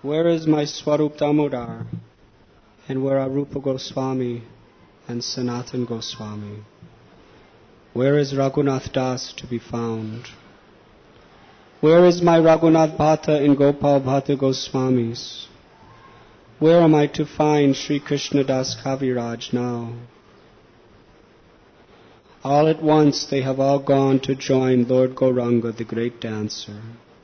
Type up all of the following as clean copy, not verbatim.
Where is my Swarup Damodar? And where are Rupa Goswami and Sanatan Goswami? Where is Raghunath Das to be found? Where is my Raghunath Bhatta and Gopal Bhatta Goswamis? Where am I to find Sri Krishna Das Kaviraj now? All at once they have all gone to join Lord Gauranga, the great dancer.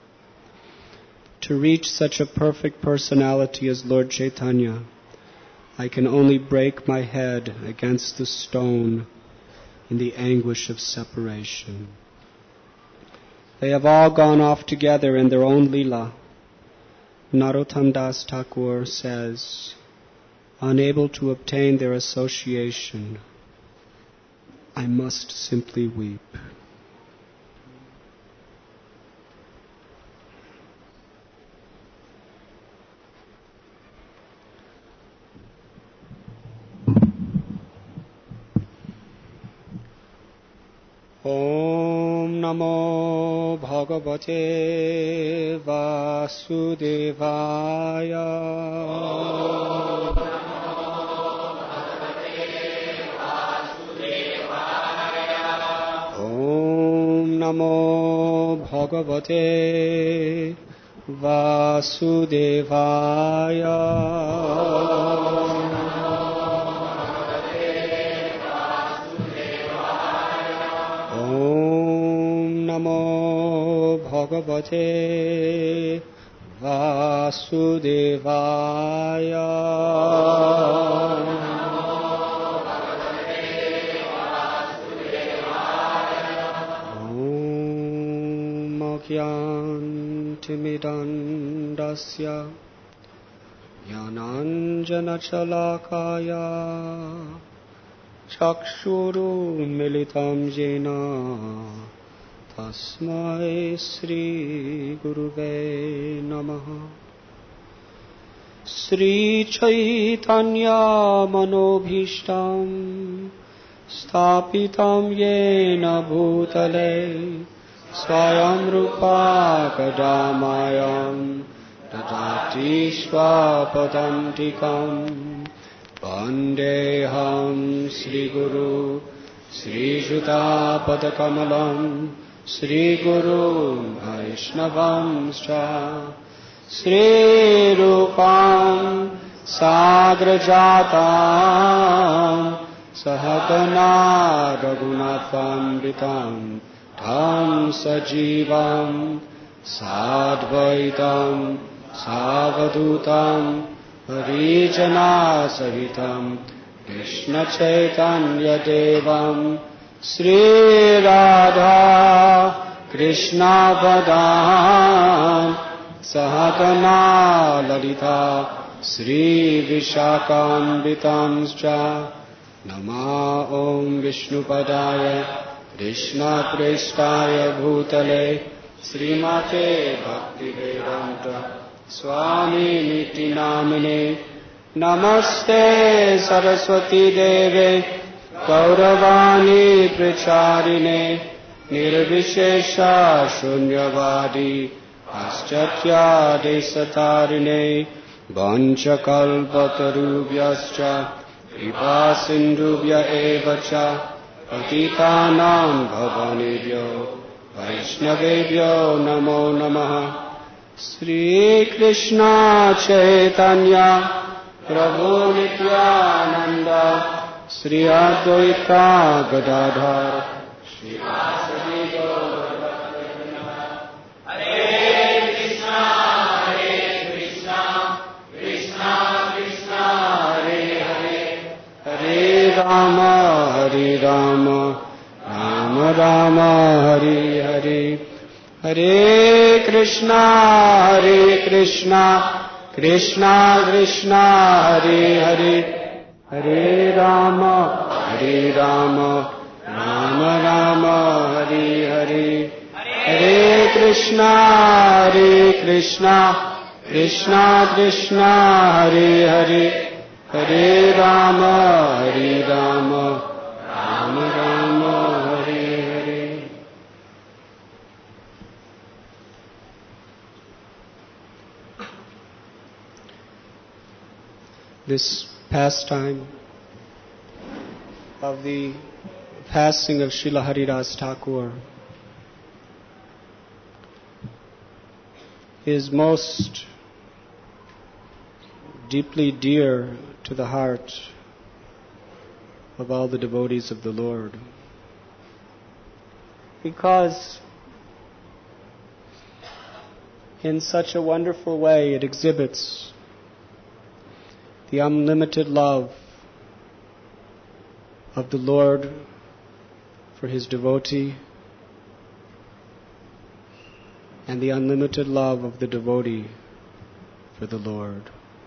To reach such a perfect personality as Lord Chaitanya, I can only break my head against the stone in the anguish of separation. They have all gone off together in their own Leela. Narottam Das Thakur says, unable to obtain their association, I must simply weep. Om Namo Bhagavate Vasudevaya. Om Namo Bhagavate Vasudevaya. Bhagavate Vasudevaya. Om Agyantimidandasya Jnananjana Chalakaya Chakshuru Militam Jena Tasmai Sri Guruve Namaha. Sri Chaitanya Manobhishtam Sthapitam Yena Bhutale Swayam Rupa Kadamayam Dadati Swapadantikam Vandeham Sri Guru Sri Juta Padakamalam Sri Guru Vaishnavamscha Sri Rupam Sagrajatam Sahagana Raghunathamritam Dham Sajivam Sadvaitam Savadutam Harijana Sahitam Krishna Chaitanya Devam Sri Radha Krishna Padam Sahagana Lalita Sri Vishakambitanscha Nama Om Vishnupadaya Krishna Prestaya Bhutale Srimate Bhaktivedanta Swami Niti Namine Namaste Saraswati Deve Gauravani Pracharine Nirvishesha Shunyavadi Paschatya Desatarine Vanchakalpatarubhyascha Kripa Sindhubhya Evacha Patitanam Bhavanebhyo Vaishnavebhyo Namo Namaha. Sri Krishna Chaitanya Prabhu Nityananda Sri Advaita Gadadhar Sri Vasadi Gaura. Hare Krishna Krishna Krishna Hare Hare Hare Rama Rama Rama Hare Hare Hare Krishna Krishna Krishna Hare Hare Hare Rama Rama Rama Hare Hare Hare Krishna Krishna Krishna Hare Hare Hare Rama Rama Rama Hare Hare. this pastime of the passing of Srila Haridas Thakur is most deeply dear to the heart of all the devotees of the Lord, because in such a wonderful way it exhibits the unlimited love of the Lord for His devotee and the unlimited love of the devotee for the Lord.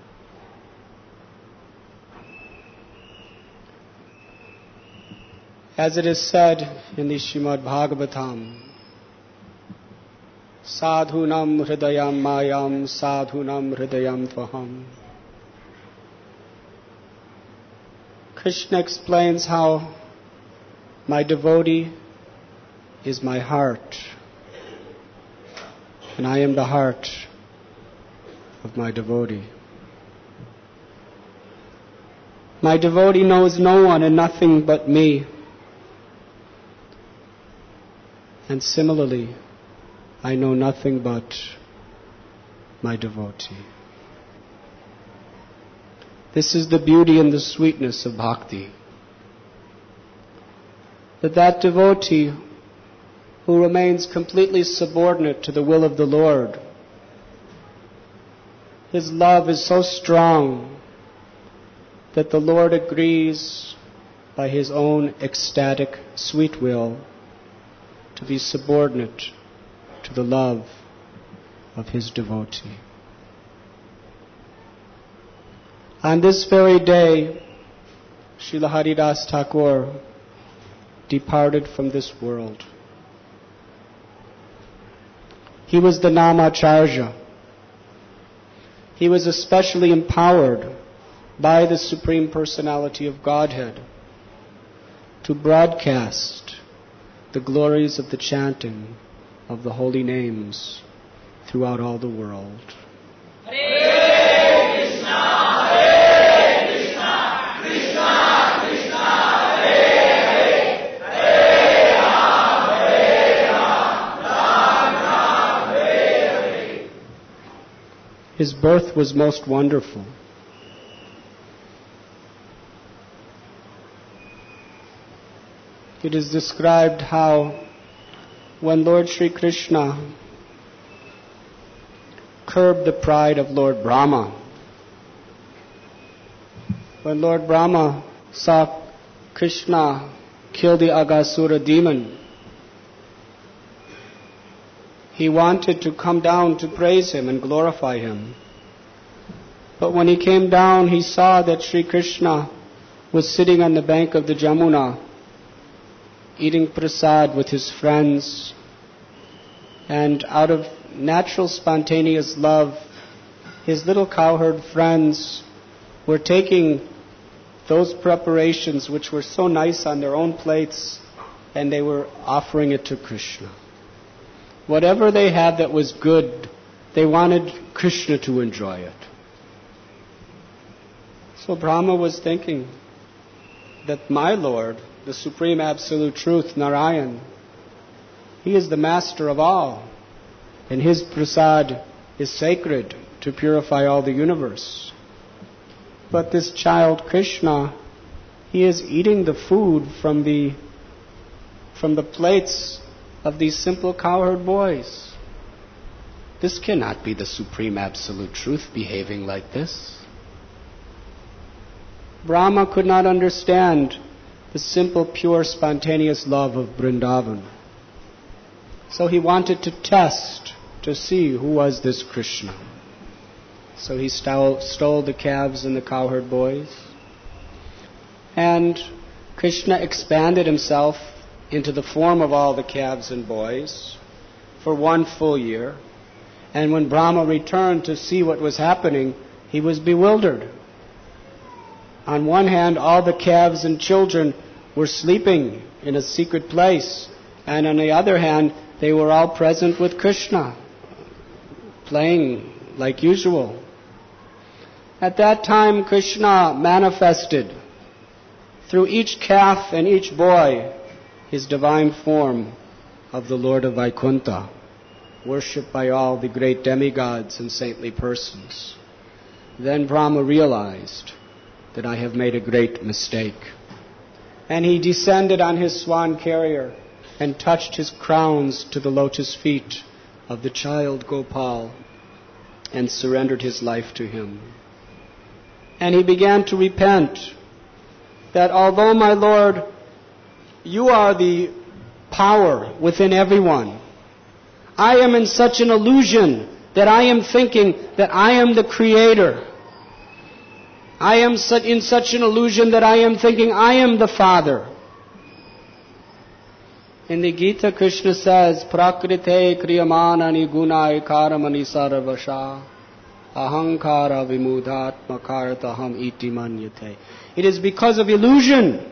As it is said in the Srimad Bhagavatam, Sadhunam hridayam mayam, sadhunam hridayam tvaham. Krishna explains how my devotee is my heart, and I am the heart of my devotee. My devotee knows no one and nothing but me. And similarly, I know nothing but my devotee. This is the beauty and the sweetness of bhakti. That devotee who remains completely subordinate to the will of the Lord, his love is so strong that the Lord agrees by His own ecstatic sweet will to be subordinate to the love of His devotee. On this very day, Srila Haridas Thakur departed from this world. He was the Namacharya. He was especially empowered by the Supreme Personality of Godhead to broadcast the glories of the chanting of the holy names throughout all the world. Hare Krishna, Hare Krishna, Krishna Krishna, Hare Hare, Hare Ram, Ram Ram, Hare Hare. His birth was most wonderful. It is described how when Lord Sri Krishna curbed the pride of Lord Brahma, when Lord Brahma saw Krishna kill the Aghasura demon, he wanted to come down to praise him and glorify him. But when he came down, he saw that Sri Krishna was sitting on the bank of the Jamuna, eating prasad with his friends, and out of natural spontaneous love, his little cowherd friends were taking those preparations which were so nice on their own plates, and they were offering it to Krishna. Whatever they had that was good, they wanted Krishna to enjoy it. So Brahma was thinking that my Lord, the Supreme Absolute Truth, Narayan, He is the master of all, and His prasad is sacred to purify all the universe. But this child Krishna, he is eating the food from the plates of these simple cowherd boys. This cannot be the Supreme Absolute Truth behaving like this. Brahma could not understand the simple, pure, spontaneous love of Vrindavan. So he wanted to test, to see who was this Krishna. So he stole the calves and the cowherd boys. And Krishna expanded himself into the form of all the calves and boys for 1 full year. And when Brahma returned to see what was happening, he was bewildered. On one hand, all the calves and children were sleeping in a secret place, and on the other hand, they were all present with Krishna, playing like usual. At that time, Krishna manifested through each calf and each boy his divine form of the Lord of Vaikuntha, worshipped by all the great demigods and saintly persons. Then Brahma realized that I have made a great mistake. And he descended on his swan carrier and touched his crowns to the lotus feet of the child Gopal and surrendered his life to him. And he began to repent that although, my Lord, you are the power within everyone, I am in such an illusion that I am thinking that I am the creator. I am in such an illusion that I am thinking I am the Father. In the Gita, Krishna says, Prakrite kriyamanani gunai karamani sarvasha ahankara vimudhatma karataham iti manyate. It is because of illusion,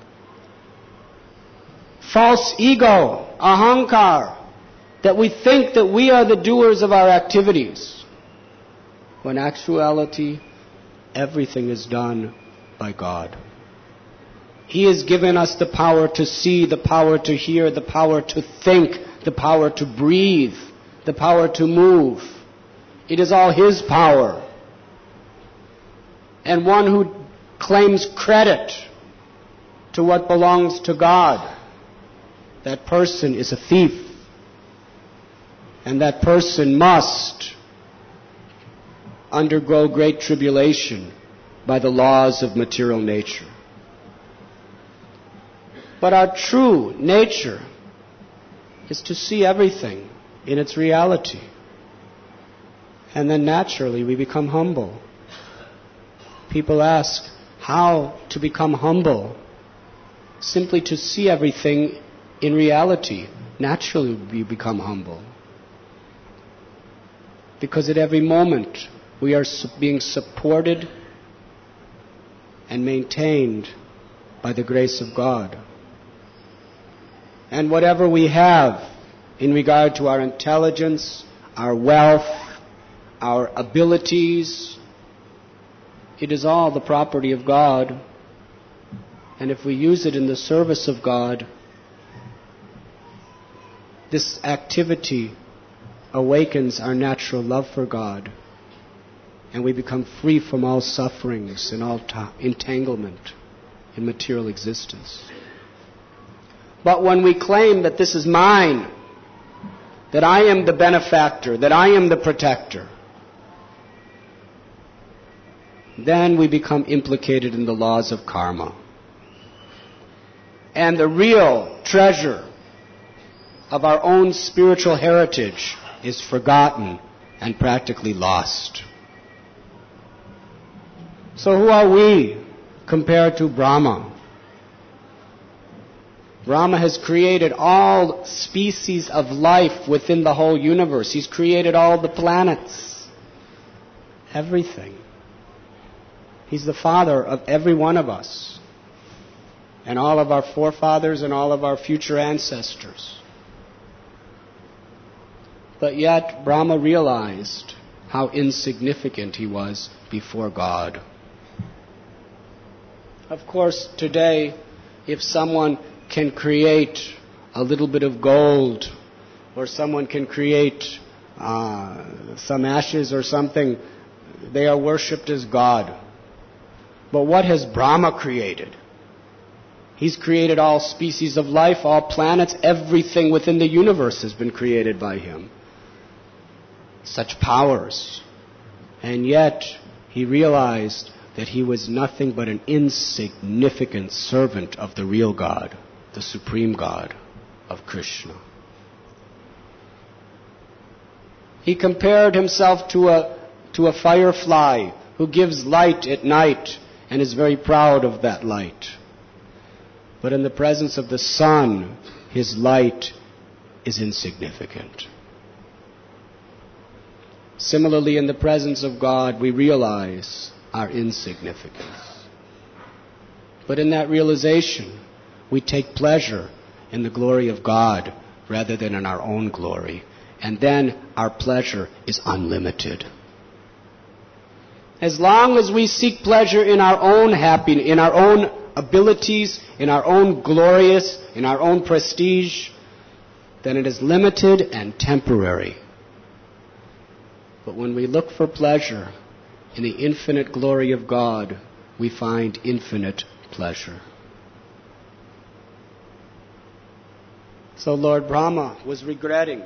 false ego, ahankar, that we think that we are the doers of our activities, when actuality, everything is done by God. He has given us the power to see, the power to hear, the power to think, the power to breathe, the power to move. It is all His power. And one who claims credit to what belongs to God, that person is a thief. And that person must undergo great tribulation by the laws of material nature. But our true nature is to see everything in its reality. And then naturally we become humble. People ask, how to become humble? Simply to see everything in reality. Naturally we become humble. Because at every moment we are being supported and maintained by the grace of God. And whatever we have in regard to our intelligence, our wealth, our abilities, it is all the property of God. And if we use it in the service of God, this activity awakens our natural love for God, and we become free from all sufferings and all entanglement in material existence. But when we claim that this is mine, that I am the benefactor, that I am the protector, then we become implicated in the laws of karma. And the real treasure of our own spiritual heritage is forgotten and practically lost. So who are we compared to Brahma? Brahma has created all species of life within the whole universe. He's created all the planets. Everything. He's the father of every one of us. And all of our forefathers and all of our future ancestors. But yet Brahma realized how insignificant he was before God. Of course, today, if someone can create a little bit of gold, or someone can create some ashes or something, they are worshipped as God. But what has Brahma created? He's created all species of life, all planets, everything within the universe has been created by him. Such powers. And yet, he realized that he was nothing but an insignificant servant of the real God, the supreme God of Krishna. He compared himself to a firefly who gives light at night and is very proud of that light. But in the presence of the sun, his light is insignificant. Similarly, in the presence of God, we realize our insignificance. But in that realization, we take pleasure in the glory of God rather than in our own glory. And then our pleasure is unlimited. As long as we seek pleasure in our own happiness, in our own abilities, in our own glorious, in our own prestige, then it is limited and temporary. But when we look for pleasure in the infinite glory of God, we find infinite pleasure. So Lord Brahma was regretting.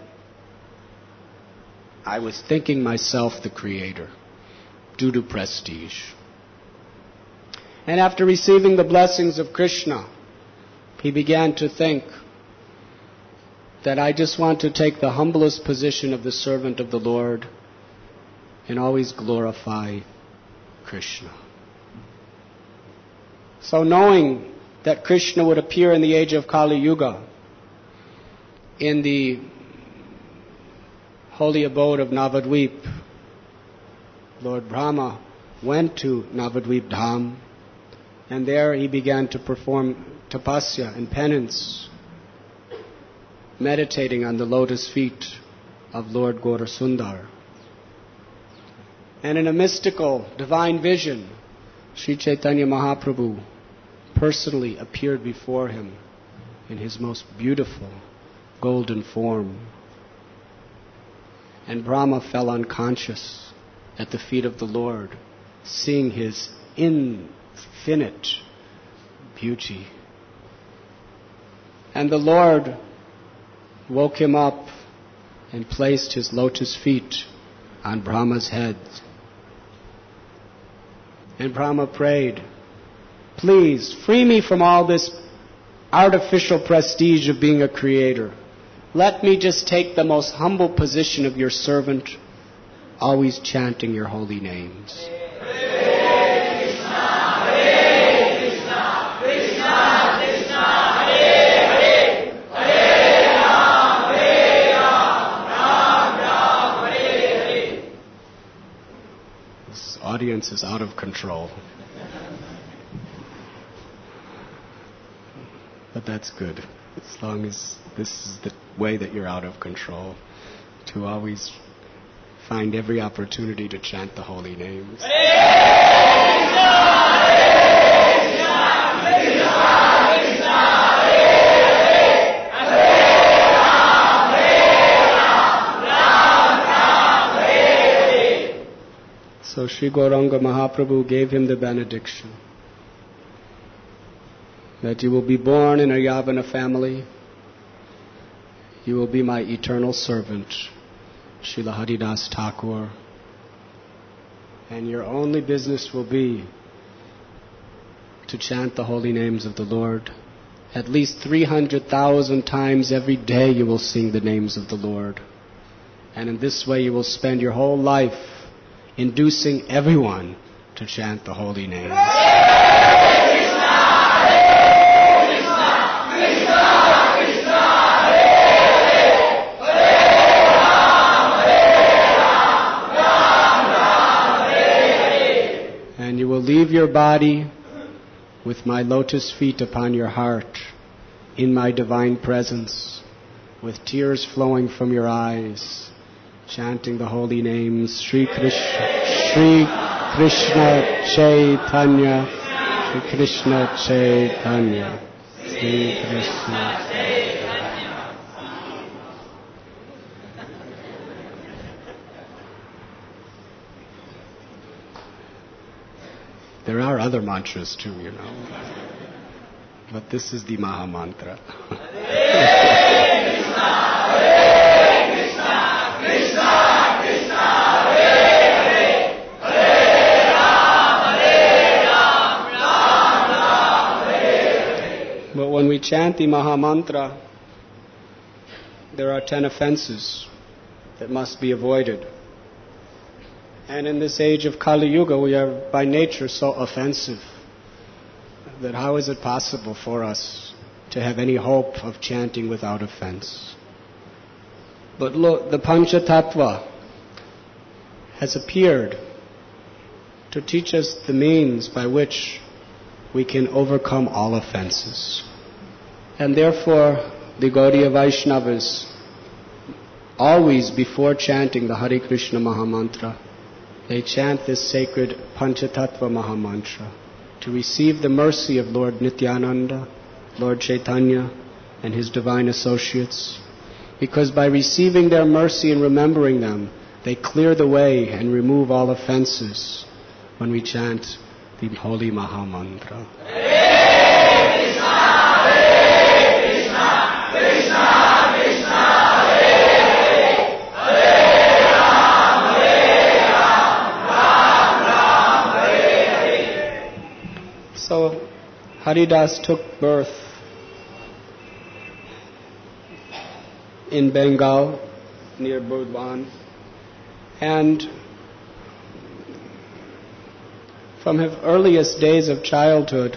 I was thinking myself the creator, due to prestige. And after receiving the blessings of Krishna, he began to think that I just want to take the humblest position of the servant of the Lord and always glorify Krishna. So knowing that Krishna would appear in the age of Kali Yuga, in the holy abode of Navadvip, Lord Brahma went to Navadvip Dham, and there he began to perform tapasya and penance, meditating on the lotus feet of Lord Gaurasundar. And in a mystical, divine vision, Sri Chaitanya Mahaprabhu personally appeared before him in his most beautiful golden form. And Brahma fell unconscious at the feet of the Lord, seeing his infinite beauty. And the Lord woke him up and placed his lotus feet on Brahma's head. And Brahma prayed, please free me from all this artificial prestige of being a creator. Let me just take the most humble position of your servant, always chanting your holy names. Hare Krishna, Hare Krishna, Krishna Krishna, Hare Hare, Hare Ram, Ram Ram, Hare Hare. This audience is out of control. But that's good, as long as this is the way that you're out of control, to always find every opportunity to chant the holy names. So Sri Gauranga Mahaprabhu gave him the benediction that you will be born in a Yavana family. You will be my eternal servant, Srila Haridas Thakur. And your only business will be to chant the holy names of the Lord. At least 300,000 times every day you will sing the names of the Lord. And in this way you will spend your whole life inducing everyone to chant the holy names. And you will leave your body with my lotus feet upon your heart, in my divine presence, with tears flowing from your eyes, chanting the holy names, Sri Krishna Chaitanya, Sri Krishna Chaitanya, Sri Krishna Chaitanya. There are other mantras too, you know. But this is the Maha Mantra. But when we chant the Maha Mantra, there are 10 offenses that must be avoided. And in this age of Kali Yuga, we are by nature so offensive that how is it possible for us to have any hope of chanting without offense? But look, the Panchatattva has appeared to teach us the means by which we can overcome all offenses. And therefore, the Gaudiya Vaishnavas, always before chanting the Hare Krishna Maha Mantra, they chant this sacred Panchatattva Mahamantra to receive the mercy of Lord Nityananda, Lord Chaitanya, and his divine associates, because by receiving their mercy and remembering them, they clear the way and remove all offenses when we chant the holy Mahamantra. Hare Krishna, Hare Krishna, Krishna Krishna, Hare Hare, Hare Ram, Ram Ram, Hare Hare. So Haridas took birth in Bengal, near Burdwan, and from his earliest days of childhood,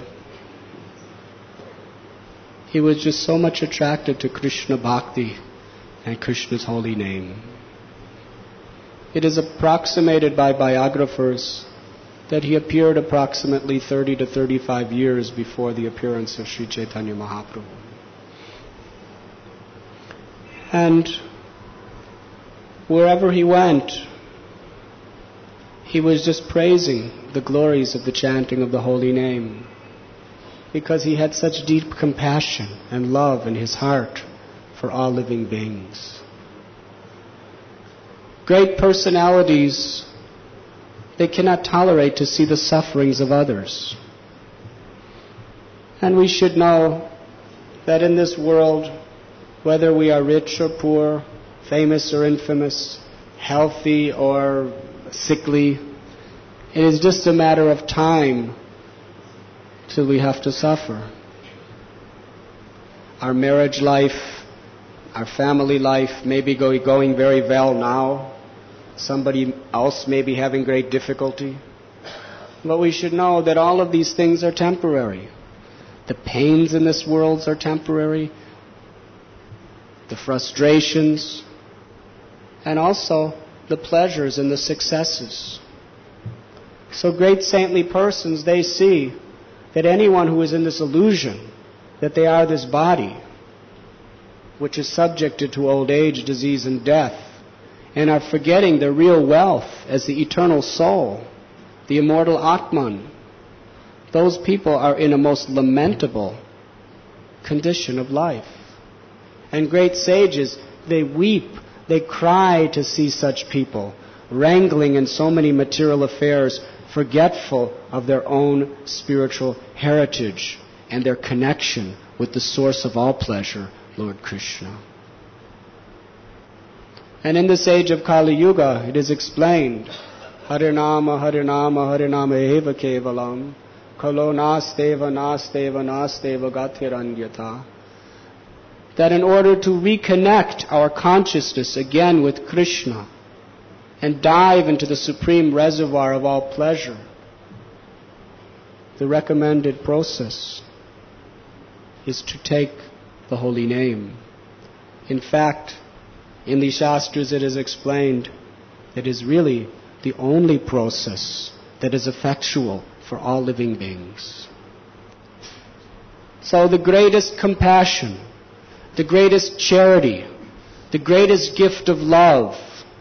he was just so much attracted to Krishna Bhakti and Krishna's holy name. It is approximated by biographers that he appeared approximately 30 to 35 years before the appearance of Sri Chaitanya Mahaprabhu. And wherever he went, he was just praising the glories of the chanting of the holy name, because he had such deep compassion and love in his heart for all living beings. Great personalities, they cannot tolerate to see the sufferings of others. And we should know that in this world, whether we are rich or poor, famous or infamous, healthy or sickly, it is just a matter of time till we have to suffer. Our marriage life, our family life may be going very well now. Somebody else may be having great difficulty. But we should know that all of these things are temporary. The pains in this world are temporary. The frustrations, and also the pleasures and the successes. So great saintly persons, they see that anyone who is in this illusion that they are this body, which is subjected to old age, disease, and death, and are forgetting their real wealth as the eternal soul, the immortal Atman, those people are in a most lamentable condition of life. And great sages, they weep, they cry to see such people wrangling in so many material affairs, forgetful of their own spiritual heritage and their connection with the source of all pleasure, Lord Krishna. And in this age of Kali Yuga, it is explained, Harinama, Harinama, Harinama eva kevalam, kalo nasteva, nasteva, nasteva gatiranyata. That in order to reconnect our consciousness again with Krishna and dive into the supreme reservoir of all pleasure, the recommended process is to take the holy name. In fact, in the Shastras it is explained that it is really the only process that is effectual for all living beings. So the greatest compassion, the greatest charity, the greatest gift of love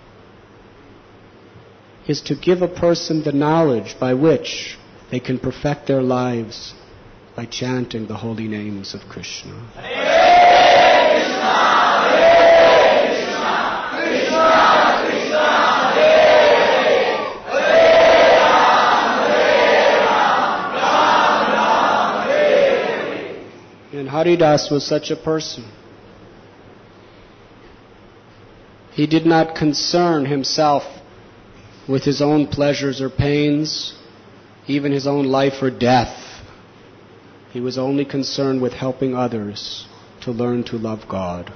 is to give a person the knowledge by which they can perfect their lives by chanting the holy names of Krishna. Hare Krishna, Hare Krishna, Krishna Krishna, Hare Hare, Hare Ram, Ram Hare Hare. And Haridas was such a person. He did not concern himself with his own pleasures or pains, even his own life or death. He was only concerned with helping others to learn to love God.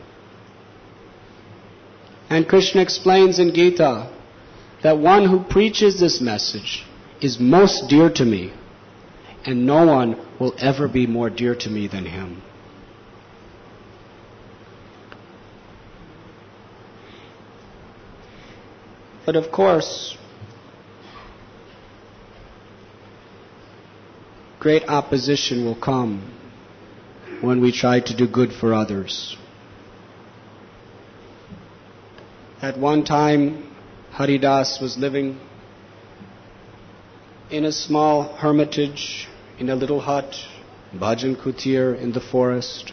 And Krishna explains in Gita that one who preaches this message is most dear to me, and no one will ever be more dear to me than him. But of course, great opposition will come when we try to do good for others. At one time, Haridas was living in a small hermitage, in a little hut, bhajan kutir in the forest.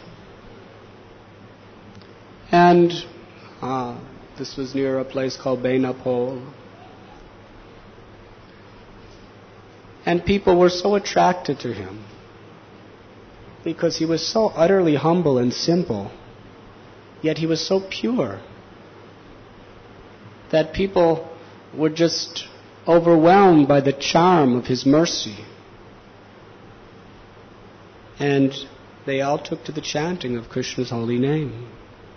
And this was near a place called Benapole. And people were so attracted to him because he was so utterly humble and simple, yet he was so pure that people were just overwhelmed by the charm of his mercy. And they all took to the chanting of Krishna's holy name.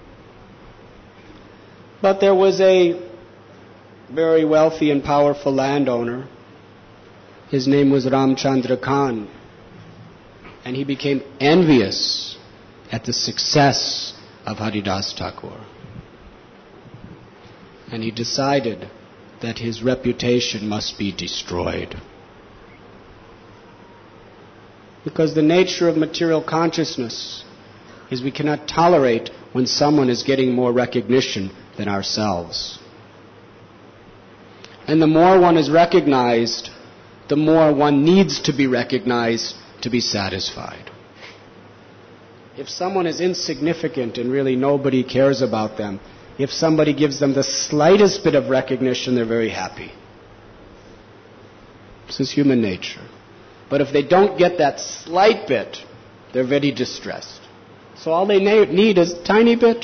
But there was a very wealthy and powerful landowner. His name was Ramchandra Khan. And he became envious at the success of Haridas Thakur. And he decided that his reputation must be destroyed. Because the nature of material consciousness is we cannot tolerate when someone is getting more recognition than ourselves. And the more one is recognized, the more one needs to be recognized to be satisfied. If someone is insignificant and really nobody cares about them, if somebody gives them the slightest bit of recognition, they're very happy. This is human nature. But if they don't get that slight bit, they're very distressed. So all they need is a tiny bit.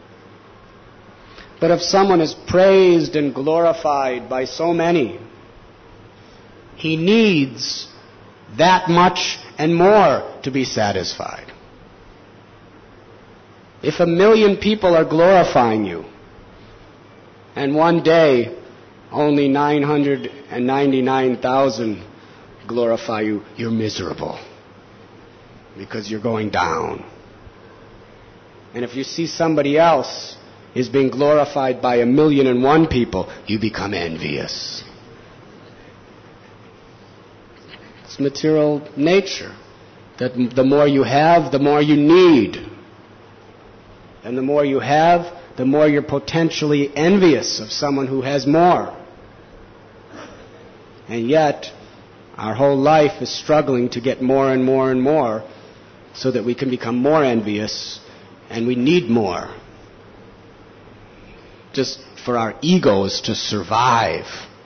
But if someone is praised and glorified by so many, he needs that much and more to be satisfied. If 1 million people are glorifying you, and one day only 999,000 glorify you, you're miserable because you're going down. And if you see somebody else is being glorified by 1,000,001 people, you become envious. It's material nature, that the more you have, the more you need. And the more you have, the more you're potentially envious of someone who has more. And yet, our whole life is struggling to get more and more and more so that we can become more envious, and we need more. Just for our egos to survive.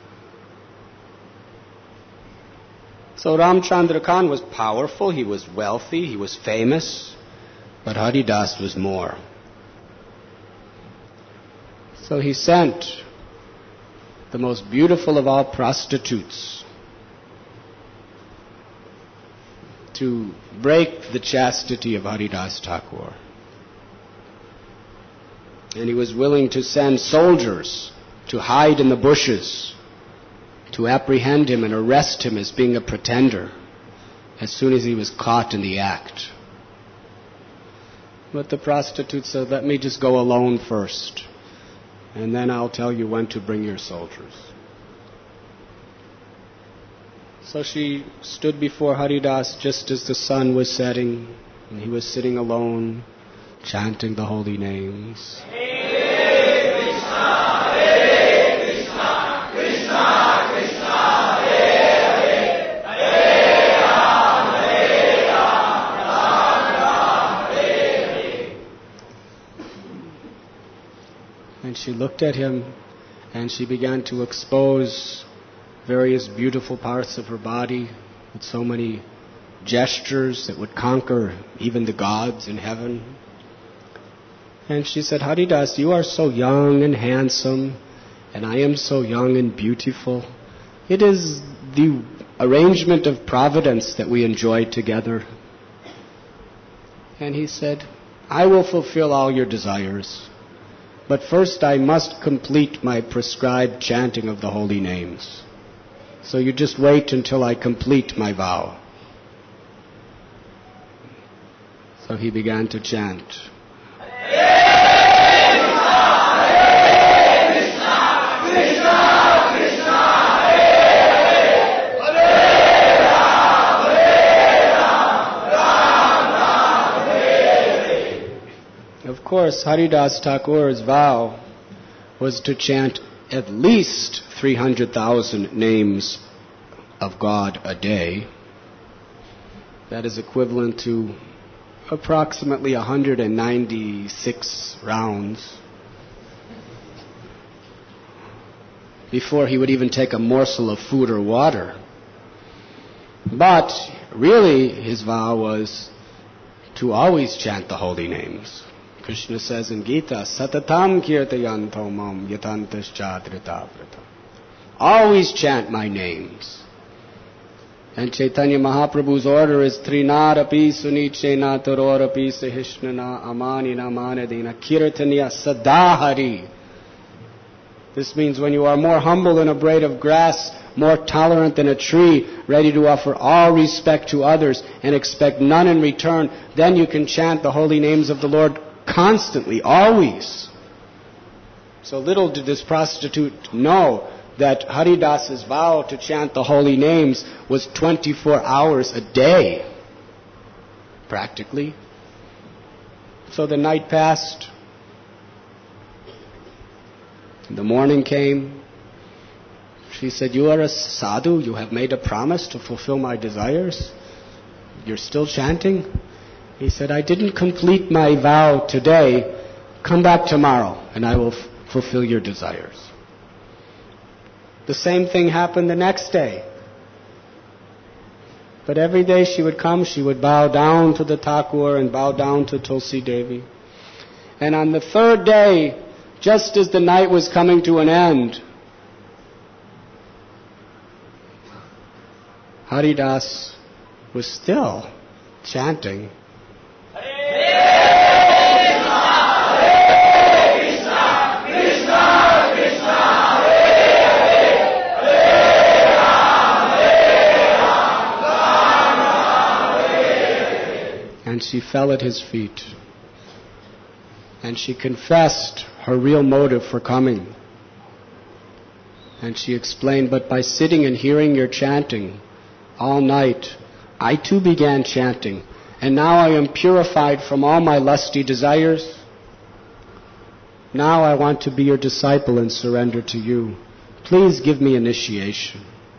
So Ramchandra Khan was powerful, he was wealthy, he was famous, but Haridas was more. So he sent the most beautiful of all prostitutes to break the chastity of Haridas Thakur. And he was willing to send soldiers to hide in the bushes, to apprehend him and arrest him as being a pretender as soon as he was caught in the act. But the prostitute said, "Let me just go alone first, and then I'll tell you when to bring your soldiers." So she stood before Haridas just as the sun was setting, and he was sitting alone, chanting the holy names. Hare Krishna, Krishna Krishna, Hare Hare, Hare Ram, Ram Ram, Hare Hare. And she looked at him, and she began to expose various beautiful parts of her body with so many gestures that would conquer even the gods in heaven. And she said, "Haridas, you are so young and handsome, and I am so young and beautiful. It is the arrangement of providence that we enjoy together." And he said, "I will fulfill all your desires, but first I must complete my prescribed chanting of the holy names. So you just wait until I complete my vow." So he began to chant. Of course, Haridas Thakur's vow was to chant at least 300,000 names of God a day. That is equivalent to approximately 196 rounds before he would even take a morsel of food or water. But really his vow was to always chant the holy names. Krishna says in Gita, Satatam kirtayanto mam yatantaschadritavrata. Always chant my names. And Chaitanya Mahaprabhu's order is Trinarapi sunichena tarorapi sahishnana amanina manadina kirtaniya sadahari. This means when you are more humble than a blade of grass, more tolerant than a tree, ready to offer all respect to others and expect none in return, then you can chant the holy names of the Lord constantly, always. So little did this prostitute know that Haridas's vow to chant the holy names was 24 hours a day, practically. So the night passed. The morning came. She said, "You are a sadhu. You have made a promise to fulfill my desires. You're still chanting?" He said, "I didn't complete my vow today. Come back tomorrow and I will fulfill your desires." The same thing happened the next day. But every day she would come, she would bow down to the Thakur and bow down to Tulsi Devi. And on the third day, just as the night was coming to an end, Haridas was still chanting. And she fell at his feet. And she confessed her real motive for coming. And she explained, "But by sitting and hearing your chanting all night, I too began chanting. And now I am purified from all my lusty desires. Now I want to be your disciple and surrender to you. Please give me initiation."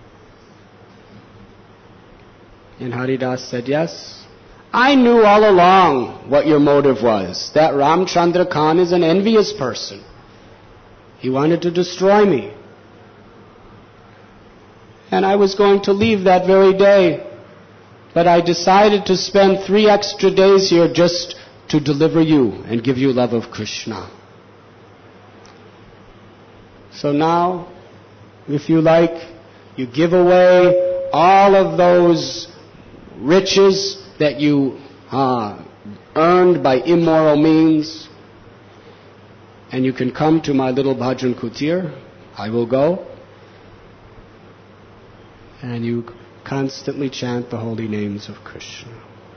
And Haridas said, "Yes, I knew all along what your motive was, that Ramchandra Khan is an envious person. He wanted to destroy me. And I was going to leave that very day, but I decided to spend 3 extra days here just to deliver you and give you love of Krishna. So now, if you like, you give away all of those riches that you earned by immoral means, and you can come to my little bhajan kutir. I will go, and you constantly chant the holy names of Krishna.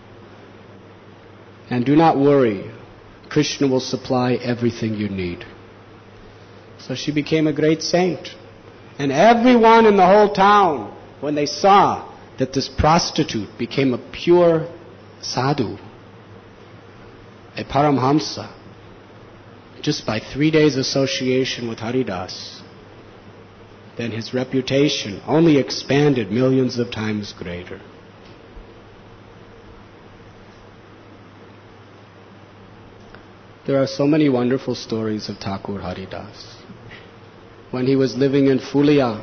And do not worry, Krishna will supply everything you need." So she became a great saint. And everyone in the whole town, when they saw that this prostitute became a pure sadhu, a paramhamsa, just by 3 days association with Haridas, then his reputation only expanded millions of times greater. There are so many wonderful stories of Thakur Haridas. When he was living in Fulia,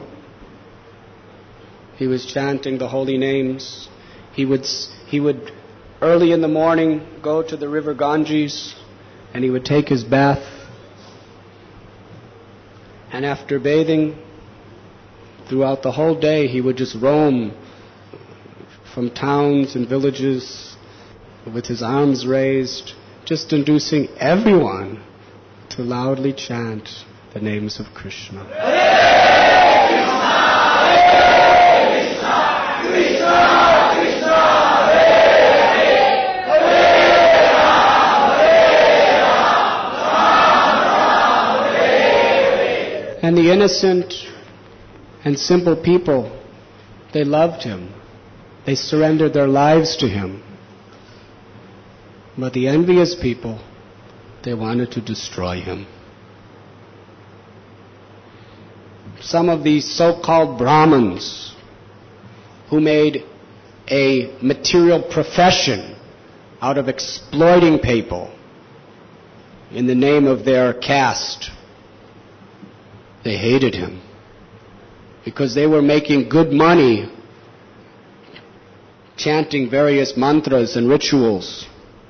he was chanting the holy names. He would early in the morning go to the river Ganges and he would take his bath. And after bathing, throughout the whole day, he would just roam from towns and villages with his arms raised, just inducing everyone to loudly chant the names of Krishna. And the innocent and simple people, they loved him. They surrendered their lives to him. But the envious people, they wanted to destroy him. Some of these so-called Brahmins, who made a material profession out of exploiting people in the name of their caste. They hated him because they were making good money chanting various mantras and rituals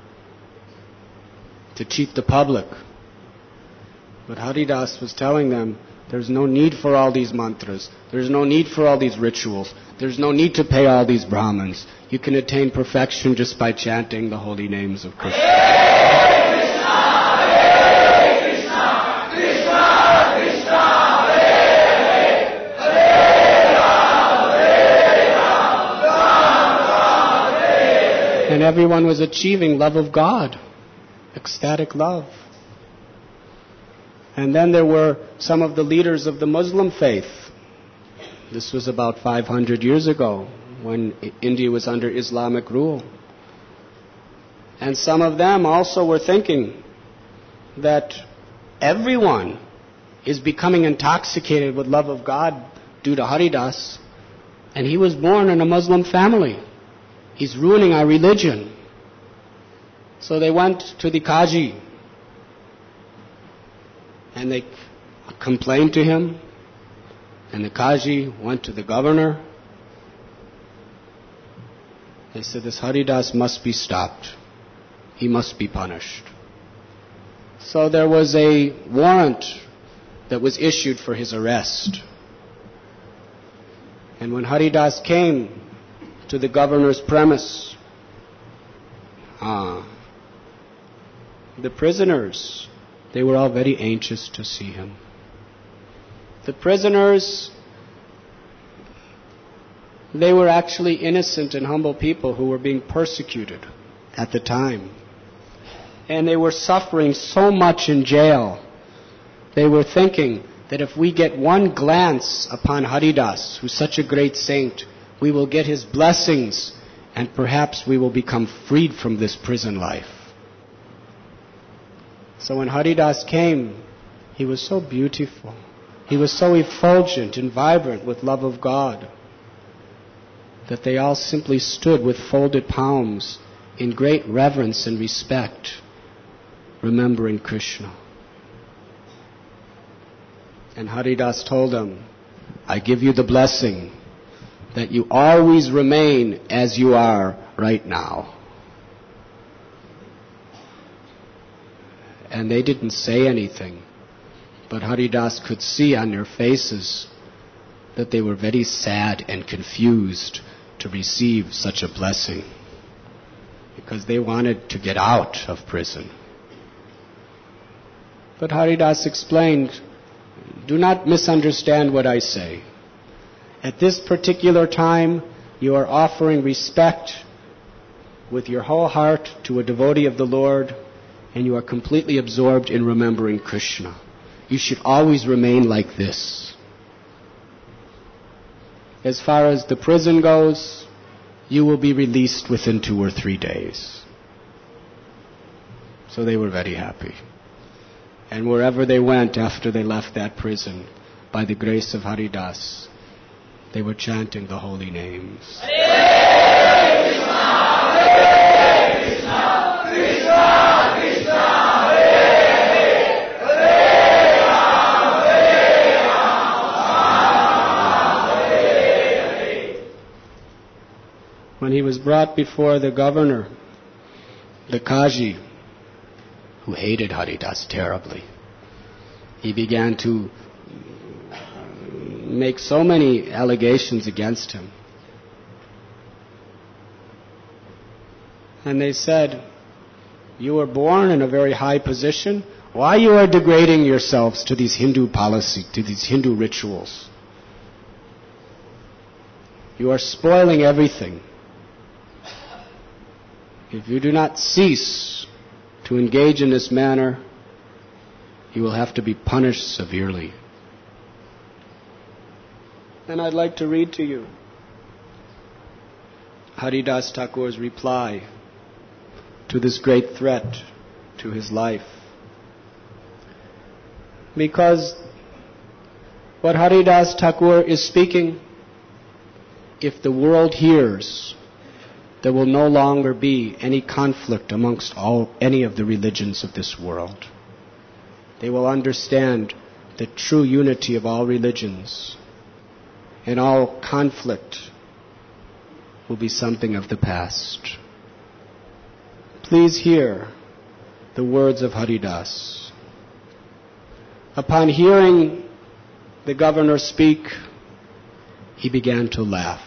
to cheat the public. But Haridas was telling them, there's no need for all these mantras. There's no need for all these rituals. There's no need to pay all these Brahmins. You can attain perfection just by chanting the holy names of Krishna. Hare Krishna, Hare Krishna, Krishna Krishna, Hare Hare, Hare Ram, Hare Ram, Ram Ram, Hare Hare. And everyone was achieving love of God, ecstatic love. And then there were some of the leaders of the Muslim faith. This was about 500 years ago when India was under Islamic rule. And some of them also were thinking that everyone is becoming intoxicated with love of God due to Haridas. And he was born in a Muslim family. He's ruining our religion. So they went to the Qaji. And they complained to him, and the Qaji went to the governor. They said, this Haridas must be stopped. He must be punished. So there was a warrant that was issued for his arrest. And when Haridas came to the governor's premise, the prisoners, they were all very anxious to see him. The prisoners, they were actually innocent and humble people who were being persecuted at the time. And they were suffering so much in jail. They were thinking that if we get one glance upon Haridas, who's such a great saint, we will get his blessings and perhaps we will become freed from this prison life. So when Haridas came, he was so beautiful. He was so effulgent and vibrant with love of God that they all simply stood with folded palms in great reverence and respect, remembering Krishna. And Haridas told them, I give you the blessing that you always remain as you are right now. And they didn't say anything, but Haridas could see on their faces that they were very sad and confused to receive such a blessing, because they wanted to get out of prison. But Haridas explained, do not misunderstand what I say. At this particular time, you are offering respect with your whole heart to a devotee of the Lord, and you are completely absorbed in remembering Krishna. You should always remain like this. As far as the prison goes, you will be released within 2 or 3 days. So they were very happy. And wherever they went after they left that prison, by the grace of Haridas, they were chanting the holy names. Hare Krishna, Hare Krishna, Krishna Krishna, Hare Hare, Hare Ram, Hare Ram, Ram Hare Hare. When he was brought before the governor, the Qaji, who hated Haridas terribly, he began to make so many allegations against him. And they said, you were born in a very high position. Why you are degrading yourselves to these Hindu policy, to these Hindu rituals? You are spoiling everything. If you do not cease to engage in this manner, you will have to be punished severely. And I'd like to read to you Haridas Thakur's reply to this great threat to his life. Because what Haridas Thakur is speaking if the world hears, there will no longer be any conflict amongst any of the religions of this world. They will understand the true unity of all religions, and all conflict will be something of the past. Please hear the words of Haridas. Upon hearing the governor speak, he began to laugh.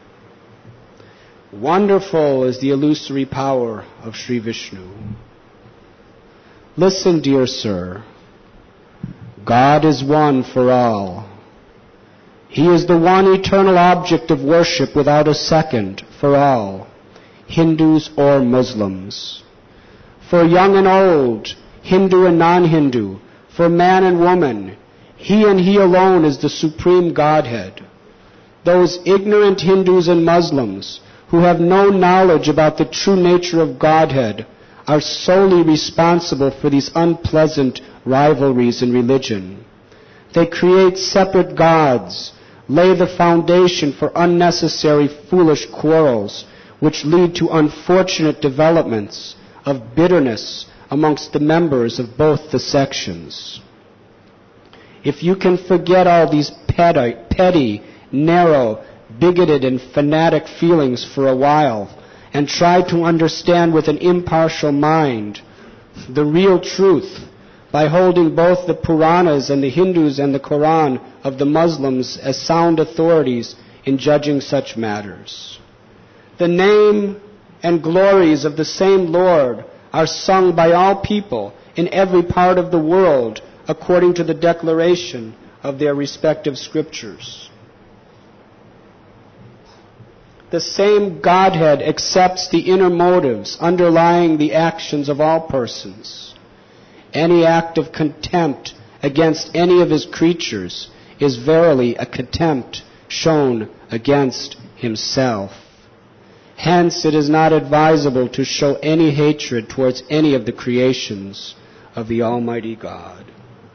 Wonderful is the illusory power of Sri Vishnu. Listen, dear sir. God is one for all. He is the one eternal object of worship without a second for all, Hindus or Muslims. For young and old, Hindu and non-Hindu, for man and woman, He and He alone is the supreme Godhead. Those ignorant Hindus and Muslims who have no knowledge about the true nature of Godhead are solely responsible for these unpleasant rivalries in religion. They create separate gods, lay the foundation for unnecessary foolish quarrels, which lead to unfortunate developments of bitterness amongst the members of both the sections. If you can forget all these petty, narrow, bigoted, and fanatic feelings for a while, and try to understand with an impartial mind the real truth by holding both the Puranas and the Hindus and the Quran of the Muslims as sound authorities in judging such matters. The name and glories of the same Lord are sung by all people in every part of the world according to the declaration of their respective scriptures. The same Godhead accepts the inner motives underlying the actions of all persons. Any act of contempt against any of His creatures is verily a contempt shown against Himself. Hence, it is not advisable to show any hatred towards any of the creations of the Almighty God.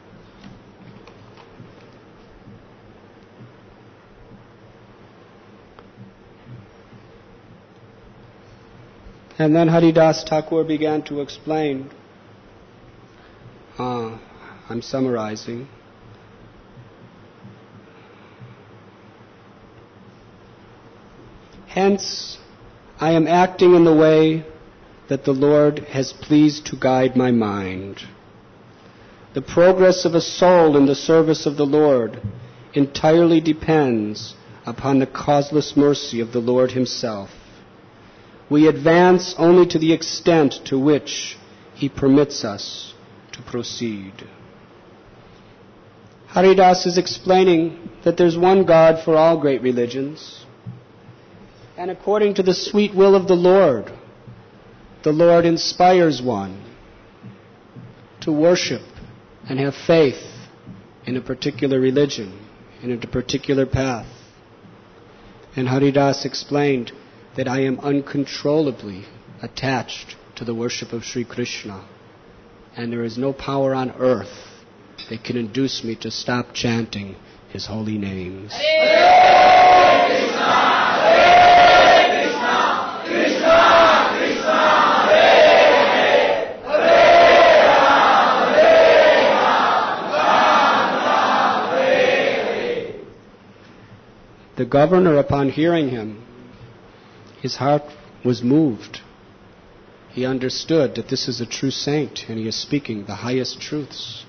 And then Haridas Thakur began to explain. I'm summarizing. Hence, I am acting in the way that the Lord has pleased to guide my mind. The progress of a soul in the service of the Lord entirely depends upon the causeless mercy of the Lord Himself. We advance only to the extent to which He permits us to proceed. Haridas is explaining that there's one God for all great religions. And according to the sweet will of the Lord inspires one to worship and have faith in a particular religion, in a particular path. And Haridas explained that I am uncontrollably attached to the worship of Sri Krishna, and there is no power on earth that can induce me to stop chanting His holy names. Hare Krishna, Hare Krishna, Krishna Krishna, Hare Hare, Hare Rama, Hare Rama, Rama Rama, Hare Hare. The governor, upon hearing him, his heart was moved. He understood that this is a true saint and he is speaking the highest truths.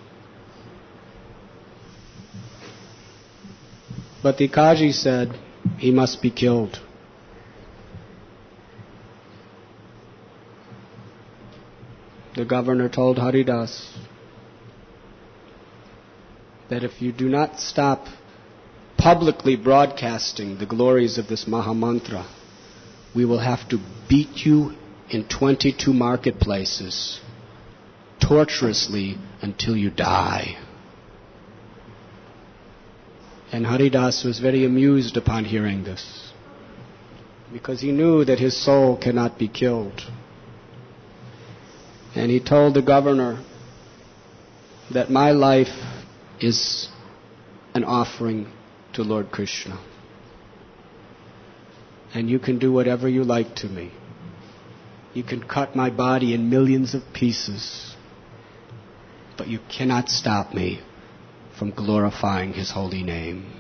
But the Kaji said he must be killed. The governor told Haridas that if you do not stop publicly broadcasting the glories of this Mahamantra, we will have to beat you in 22 marketplaces, torturously until you die. And Haridas was very amused upon hearing this, because he knew that his soul cannot be killed. And he told the governor that my life is an offering to Lord Krishna. and you can do whatever you like to me. You can cut my body in millions of pieces, but you cannot stop me from glorifying His holy name.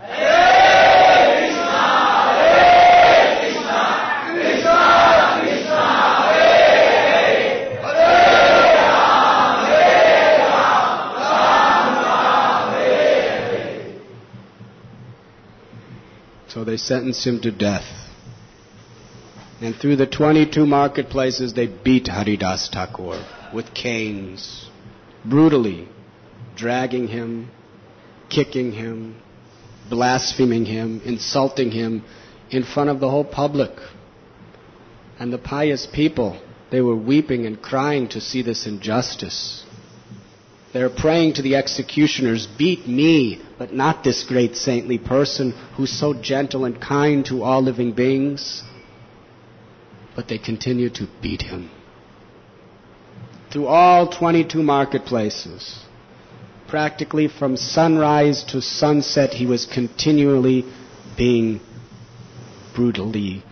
So they sentenced him to death. And through the 22 marketplaces they beat Haridas Thakur with canes, brutally dragging him, kicking him, blaspheming him, insulting him in front of the whole public. And the pious people, they were weeping and crying to see this injustice. They were praying to the executioners, beat me, but not this great saintly person who's so gentle and kind to all living beings. But they continued to beat him. Through all 22 marketplaces, practically from sunrise to sunset, he was continually being brutally,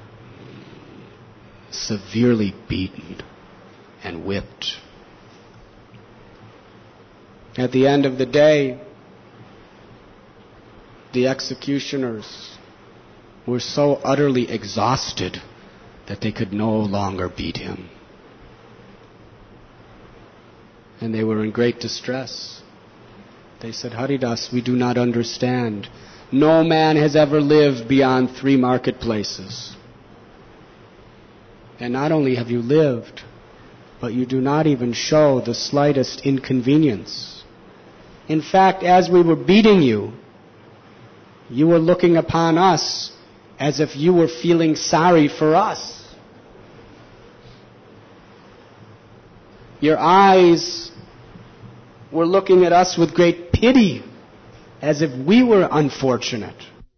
severely beaten and whipped. At the end of the day, the executioners were so utterly exhausted that they could no longer beat him. And they were in great distress. They said, Haridas, we do not understand. No man has ever lived beyond 3 marketplaces. And not only have you lived, but you do not even show the slightest inconvenience. In fact, as we were beating you, you were looking upon us as if you were feeling sorry for us. Your eyes were looking at us with great pity, as if we were unfortunate.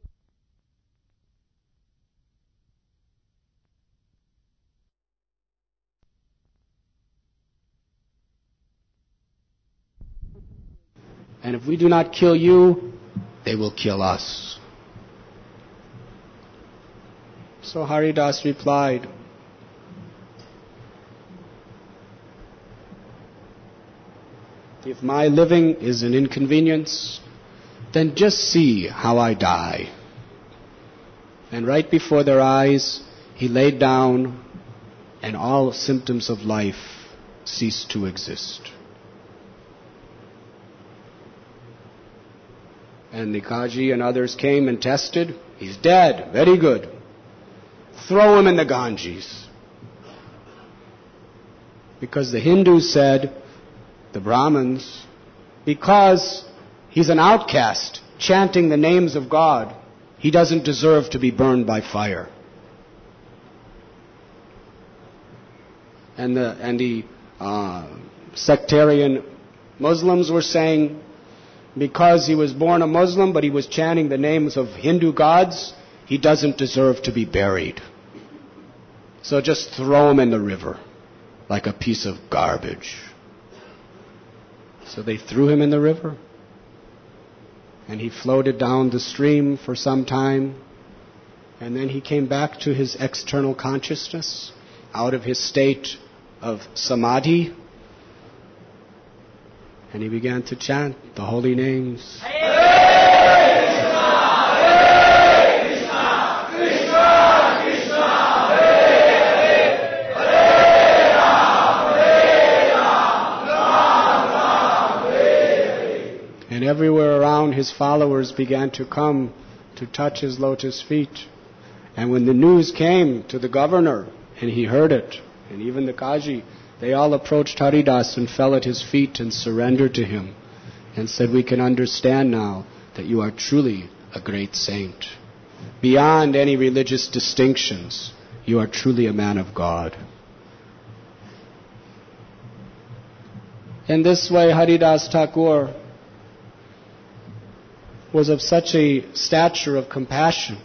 And if we do not kill you, they will kill us. So Haridas replied, if my living is an inconvenience, then just see how I die. And right before their eyes, he laid down, and all symptoms of life ceased to exist. And the Kaji and others came and tested. He's dead. Very good. Throw him in the Ganges. Because the Hindus said, the Brahmins, because he's an outcast chanting the names of God, he doesn't deserve to be burned by fire. And the sectarian Muslims were saying, because he was born a Muslim, but he was chanting the names of Hindu gods, he doesn't deserve to be buried. So just throw him in the river like a piece of garbage. So they threw him in the river, and he floated down the stream for some time, and then he came back to his external consciousness, out of his state of samadhi, and he began to chant the holy names. And everywhere around, his followers began to come to touch his lotus feet. And when the news came to the governor, and he heard it, and even the Kaji, they all approached Haridas and fell at his feet and surrendered to him and said, we can understand now that you are truly a great saint. Beyond any religious distinctions, you are truly a man of God. In this way, Haridas Thakur was of such a stature of compassion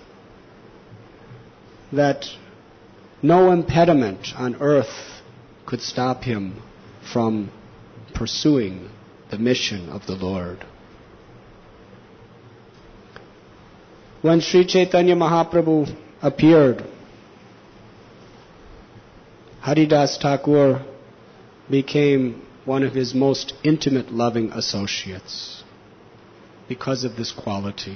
that no impediment on earth could stop him from pursuing the mission of the Lord. When Sri Chaitanya Mahaprabhu appeared, Haridas Thakur became one of his most intimate loving associates because of this quality.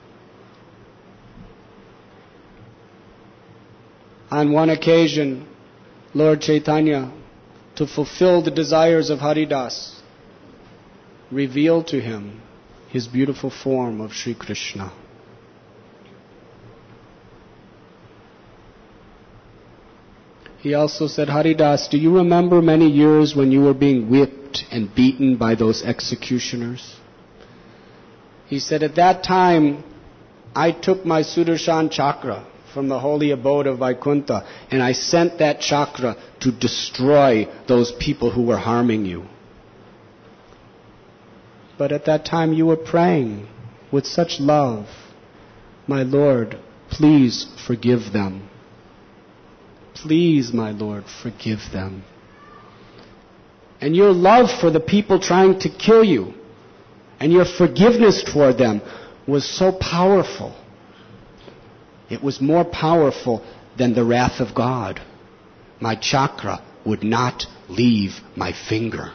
On one occasion, Lord Chaitanya, to fulfill the desires of Haridas, revealed to him his beautiful form of Sri Krishna. He also said, Haridas, do you remember many years when you were being whipped and beaten by those executioners? He said, at that time, I took my Sudarshan chakra from the holy abode of Vaikuntha, and I sent that chakra to destroy those people who were harming you. But at that time you were praying with such love, my Lord, please forgive them. Please, my Lord, forgive them. And your love for the people trying to kill you and your forgiveness toward them was so powerful. It was more powerful than the wrath of God. My chakra would not leave my finger.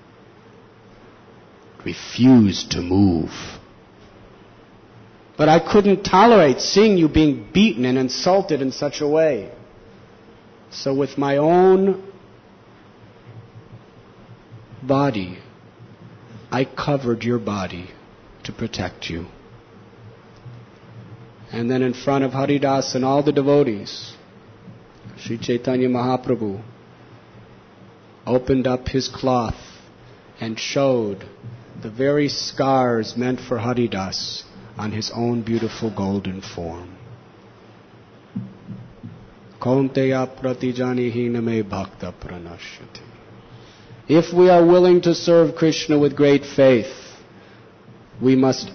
It refused to move. But I couldn't tolerate seeing you being beaten and insulted in such a way. So with my own body, I covered your body to protect you. And then in front of Haridas and all the devotees, Sri Chaitanya Mahaprabhu opened up his cloth and showed the very scars meant for Haridas on his own beautiful golden form. Kaunteya pratijanihi name bhakta pranashyati. If we are willing to serve Krishna with great faith, we must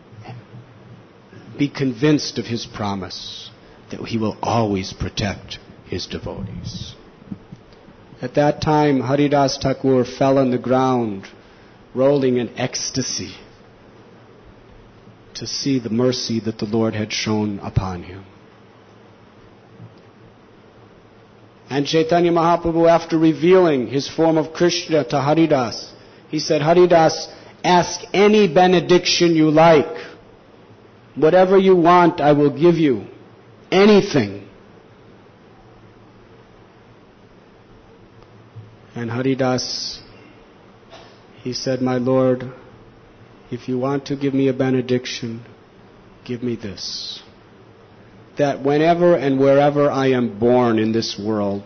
be convinced of his promise that he will always protect his devotees. At that time, Haridas Thakur fell on the ground, rolling in ecstasy to see the mercy that the Lord had shown upon him. And Chaitanya Mahaprabhu, after revealing his form of Krishna to Haridas, he said, Haridas, ask any benediction you like. Whatever you want, I will give you. Anything. And Haridas, he said, my Lord, if you want to give me a benediction, give me this. That whenever and wherever I am born in this world,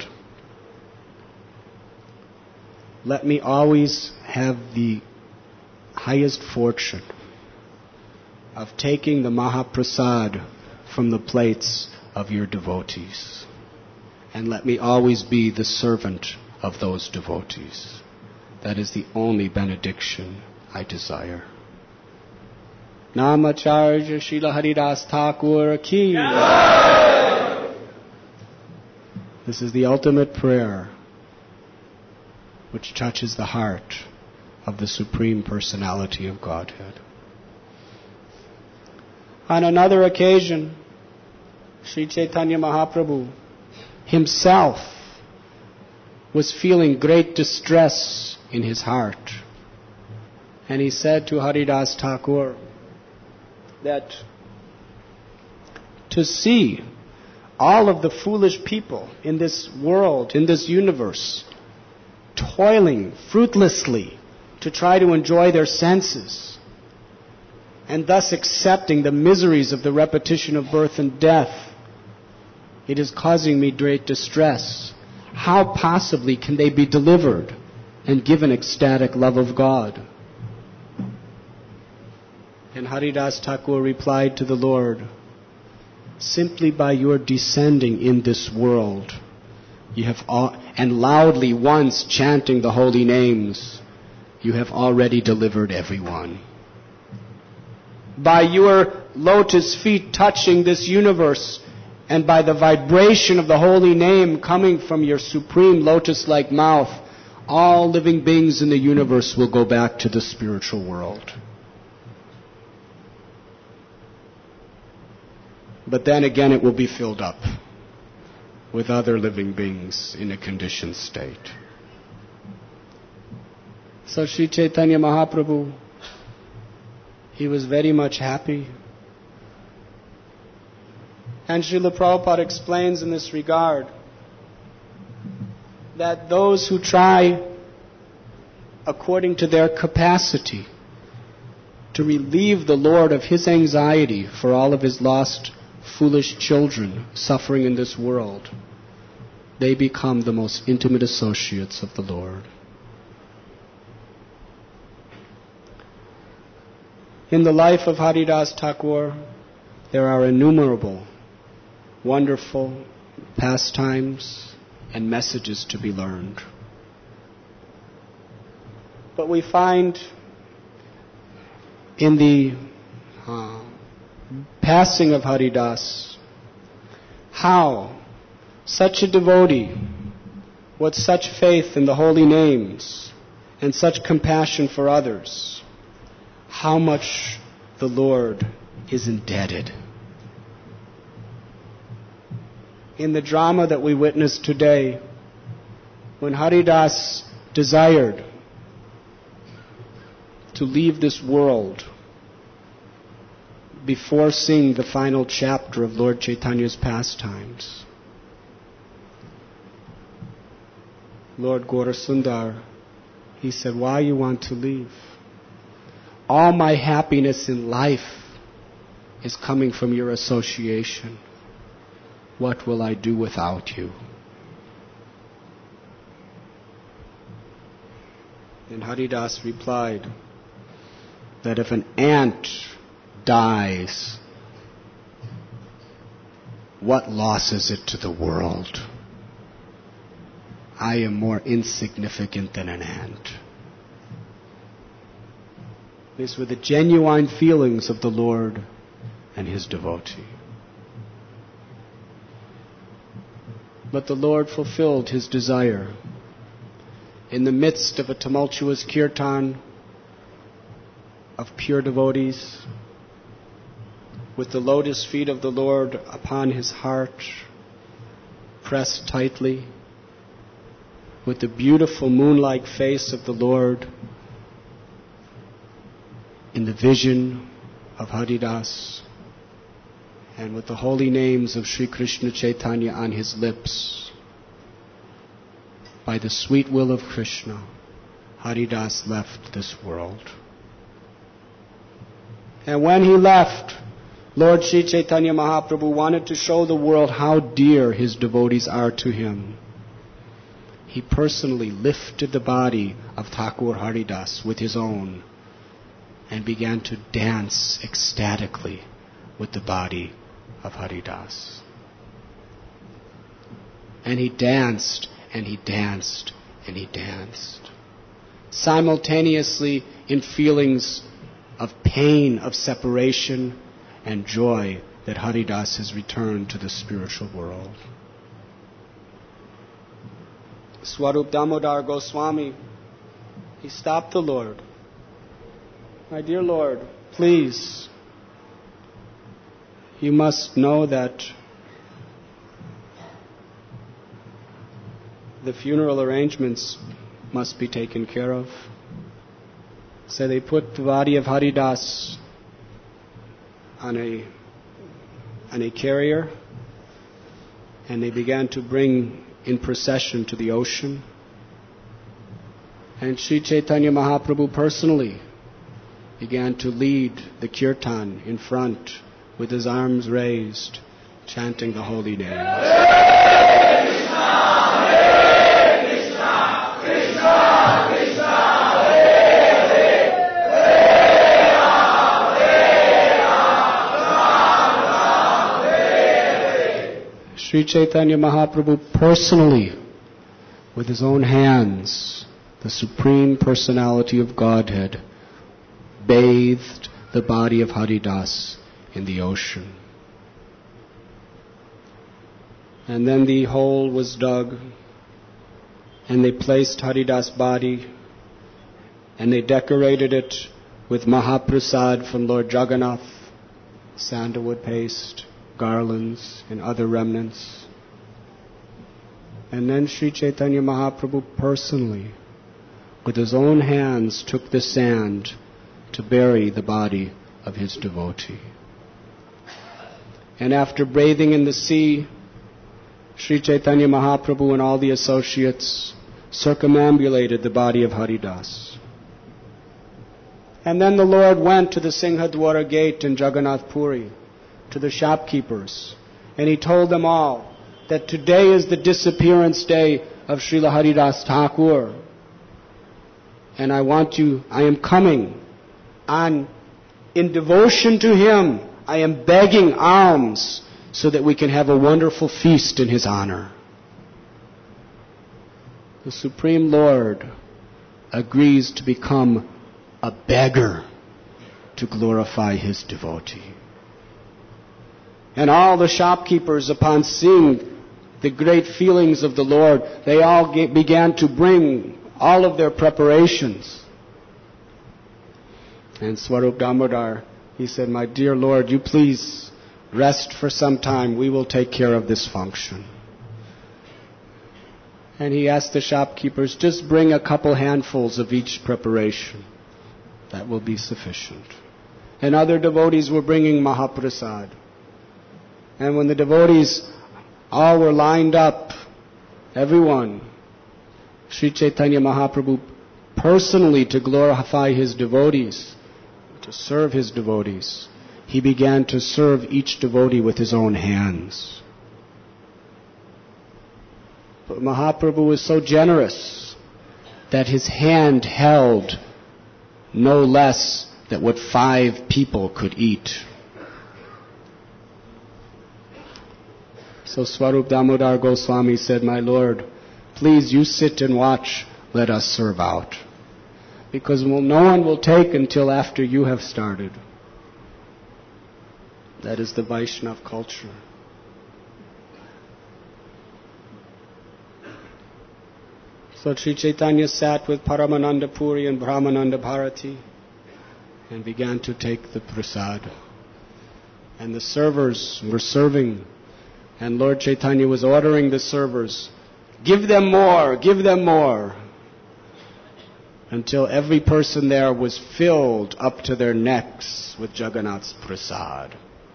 let me always have the highest fortune of taking the Mahaprasad from the plates of your devotees. And let me always be the servant of those devotees. That is the only benediction I desire. Namacharya Srila Haridas Thakur ki. This is the ultimate prayer which touches the heart of the Supreme Personality of Godhead. On another occasion, Sri Chaitanya Mahaprabhu himself was feeling great distress in his heart. And he said to Haridas Thakur that to see all of the foolish people in this world, in this universe, toiling fruitlessly to try to enjoy their senses, and thus accepting the miseries of the repetition of birth and death, it is causing me great distress. How possibly can they be delivered and given ecstatic love of God? And Haridas Thakur replied to the Lord, simply by your descending in this world, you have and loudly once chanting the holy names, you have already delivered everyone. By your lotus feet touching this universe, and by the vibration of the holy name coming from your supreme lotus-like mouth, all living beings in the universe will go back to the spiritual world. But then again it will be filled up with other living beings in a conditioned state. So Sri Chaitanya Mahaprabhu, he was very much happy. And Srila Prabhupada explains in this regard that those who try, according to their capacity, to relieve the Lord of His anxiety for all of His lost, foolish children suffering in this world, they become the most intimate associates of the Lord. In the life of Haridas Thakur, there are innumerable, wonderful pastimes and messages to be learned. But we find in the passing of Haridas how such a devotee with such faith in the holy names and such compassion for others, how much the Lord is indebted. In the drama that we witnessed today, when Haridas desired to leave this world before seeing the final chapter of Lord Chaitanya's pastimes, Lord Gaurasundar, he said, "Why you want to leave? All my happiness in life is coming from your association. What will I do without you?" And Haridas replied that if an ant dies, what loss is it to the world? I am more insignificant than an ant. These were the genuine feelings of the Lord and His devotee. But the Lord fulfilled His desire. In the midst of a tumultuous kirtan of pure devotees, with the lotus feet of the Lord upon His heart, pressed tightly, with the beautiful moon-like face of the Lord in the vision of Haridas, and with the holy names of Sri Krishna Chaitanya on his lips, by the sweet will of Krishna, Haridas left this world. And when he left, Lord Sri Chaitanya Mahaprabhu wanted to show the world how dear his devotees are to him. He personally lifted the body of Thakur Haridas with his own and began to dance ecstatically with the body of Haridas. And he danced, and he danced, and he danced, simultaneously in feelings of pain, of separation, and joy that Haridas has returned to the spiritual world. Swarup Damodar Goswami, he stopped the Lord. "My dear Lord, please, you must know that the funeral arrangements must be taken care of." So they put the body of Haridas on a carrier, and they began to bring in procession to the ocean. And Sri Chaitanya Mahaprabhu personally began to lead the kirtan in front with his arms raised, chanting the holy name. Hare Krishna, Hare Krishna, Krishna Krishna, Hare Hare, Hare Ram, Hare Ram, Ram Ram, Hare Hare. Sri Chaitanya Mahaprabhu personally, with his own hands, the Supreme Personality of Godhead, bathed the body of Haridas in the ocean. And then the hole was dug, and they placed Haridas' body, and they decorated it with Mahaprasad from Lord Jagannath, sandalwood paste, garlands and other remnants. And then Sri Chaitanya Mahaprabhu personally, with his own hands, took the sand to bury the body of his devotee. And after bathing in the sea, Sri Chaitanya Mahaprabhu and all the associates circumambulated the body of Haridas. And then the Lord went to the Singhadwara gate in Jagannath Puri, to the shopkeepers, and he told them all that today is the disappearance day of Srila Haridas Thakur. And I am coming, and in devotion to him, I am begging alms so that we can have a wonderful feast in his honor. The Supreme Lord agrees to become a beggar to glorify his devotee. And all the shopkeepers, upon seeing the great feelings of the Lord, they all began to bring all of their preparations. And Swarup Damodar, he said, "My dear Lord, you please rest for some time. We will take care of this function." And he asked the shopkeepers, just bring a couple handfuls of each preparation. That will be sufficient. And other devotees were bringing Mahaprasad. And when the devotees all were lined up, everyone, Sri Chaitanya Mahaprabhu personally, to glorify his devotees, to serve his devotees, he began to serve each devotee with his own hands. But Mahaprabhu was so generous that his hand held no less than what 5 people could eat. So Swarup Damodar Goswami said, "My Lord, please you sit and watch, let us serve out. Because no one will take until after you have started." That is the Vaishnava culture. So Sri Chaitanya sat with Paramananda Puri and Brahmananda Bharati and began to take the prasad. And the servers were serving, and Lord Chaitanya was ordering the servers, "Give them more, give them more," until every person there was filled up to their necks with Jagannath's prasad.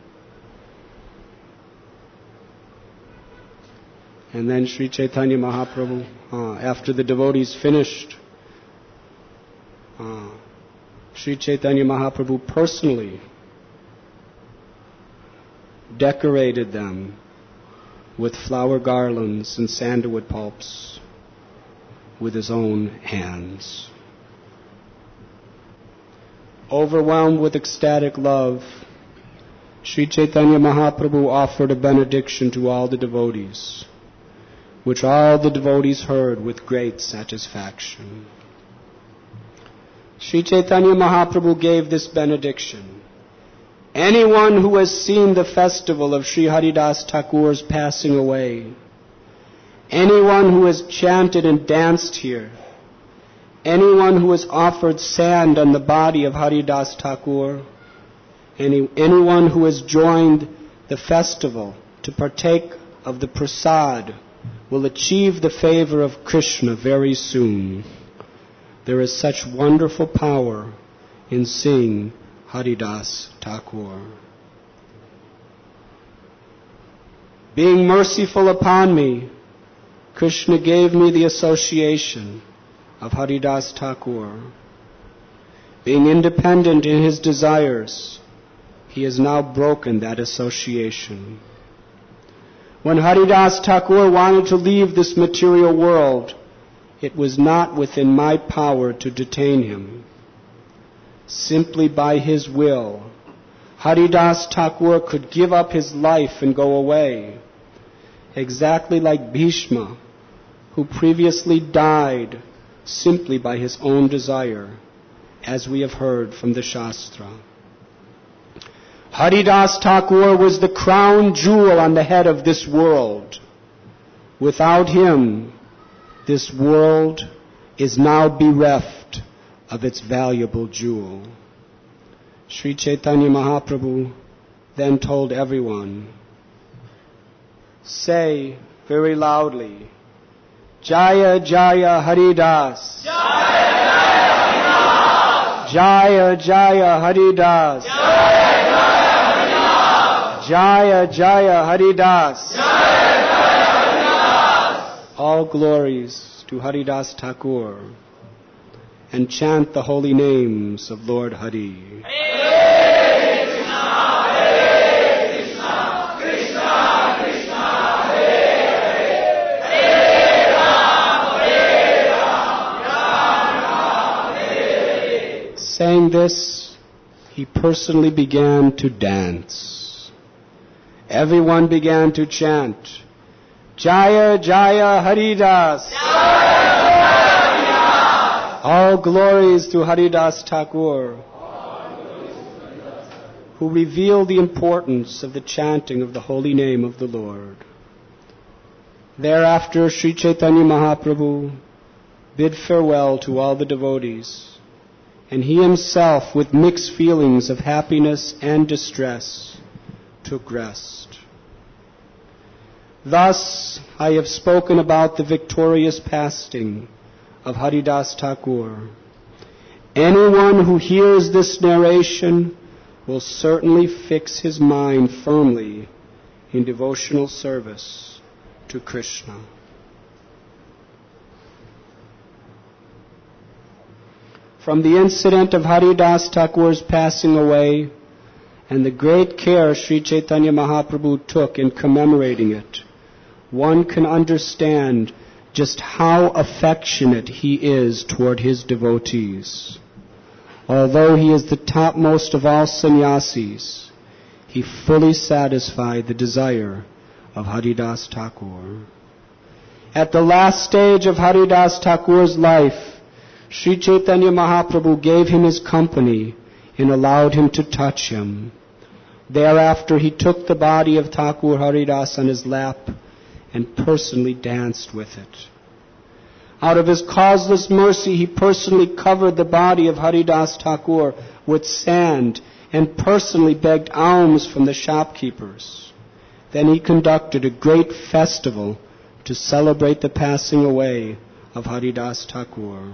And then Sri Chaitanya Mahaprabhu, after the devotees finished, Sri Chaitanya Mahaprabhu personally decorated them with flower garlands and sandalwood pulps with his own hands. Overwhelmed with ecstatic love, Sri Chaitanya Mahaprabhu offered a benediction to all the devotees, which all the devotees heard with great satisfaction. Sri Chaitanya Mahaprabhu gave this benediction: "Anyone who has seen the festival of Sri Haridas Thakur's passing away, anyone who has chanted and danced here, anyone who has offered sand on the body of Haridas Thakur, anyone who has joined the festival to partake of the prasad will achieve the favor of Krishna very soon. There is such wonderful power in seeing Haridas Thakur. Being merciful upon me, Krishna gave me the association of Haridas Thakur. Being independent in his desires, he has now broken that association. When Haridas Thakur wanted to leave this material world, it was not within my power to detain him. Simply by his will, Haridas Thakur could give up his life and go away, exactly like Bhishma, who previously died simply by his own desire, as we have heard from the Shastra. Haridas Thakur was the crown jewel on the head of this world. Without him, this world is now bereft of its valuable jewel. Sri Chaitanya Mahaprabhu then told everyone Say very loudly, Jaya Jaya Haridas. Jaya Jaya Haridas. Jaya Jaya Haridas. All glories to Haridas Thakur, and chant the holy names of Lord Hari. Saying this, he personally began to dance. Everyone began to chant, Jaya Jaya Haridas. All glories to Haridas Thakur, who revealed the importance of the chanting of the holy name of the Lord. Thereafter, Sri Chaitanya Mahaprabhu bid farewell to all the devotees, and he himself, with mixed feelings of happiness and distress, took rest. Thus, I have spoken about the victorious passing of Haridas Thakur. Anyone who hears this narration will certainly fix his mind firmly in devotional service to Krishna. From the incident of Haridas Thakur's passing away and the great care Sri Chaitanya Mahaprabhu took in commemorating it, one can understand just how affectionate he is toward his devotees. Although he is the topmost of all sannyasis, he fully satisfied the desire of Haridas Thakur. At the last stage of Haridas Thakur's life, Sri Chaitanya Mahaprabhu gave him his company and allowed him to touch him. Thereafter he took the body of Thakur Haridas on his lap and personally danced with it. Out of his causeless mercy, he personally covered the body of Haridas Thakur with sand and personally begged alms from the shopkeepers. Then he conducted a great festival to celebrate the passing away of Haridas Thakur.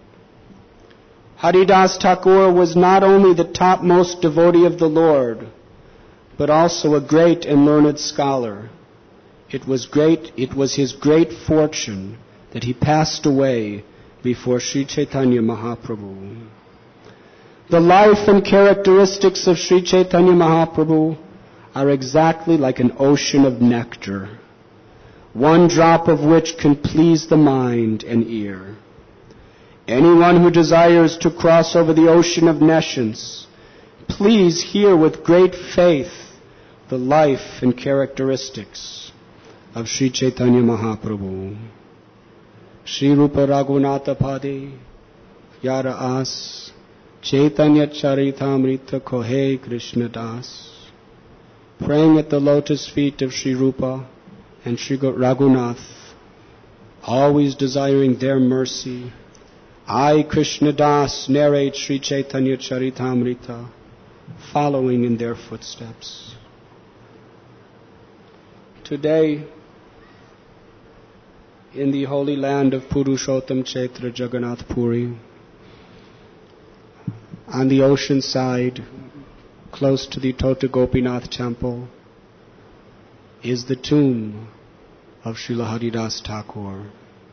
Haridas Thakur was not only the topmost devotee of the Lord, but also a great and learned scholar. It was his great fortune that he passed away before Sri Chaitanya Mahaprabhu. The life and characteristics of Sri Chaitanya Mahaprabhu are exactly like an ocean of nectar, one drop of which can please the mind and ear. Anyone who desires to cross over the ocean of nescience, please hear with great faith the life and characteristics of Sri Chaitanya Mahaprabhu. Shri Rupa Raghunatha Pade Yara As Chaitanya Charitamrita Kohe Krishna Das. Praying at the lotus feet of Shri Rupa and Shri Raghunath, always desiring their mercy, I, Krishna Das, narrate Sri Chaitanya Charitamrita, following in their footsteps. Today, in the holy land of Purushottam Kshetra Jagannath Puri, on the ocean side, close to the Tota Gopinath temple, is the tomb of Srila Haridas Thakur.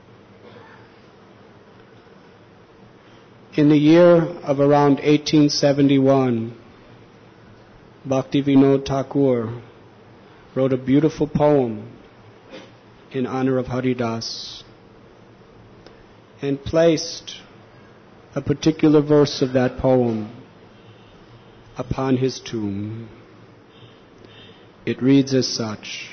In the year of around 1871, Bhaktivinoda Thakur wrote a beautiful poem in honor of Haridas and placed a particular verse of that poem upon his tomb. It reads as such: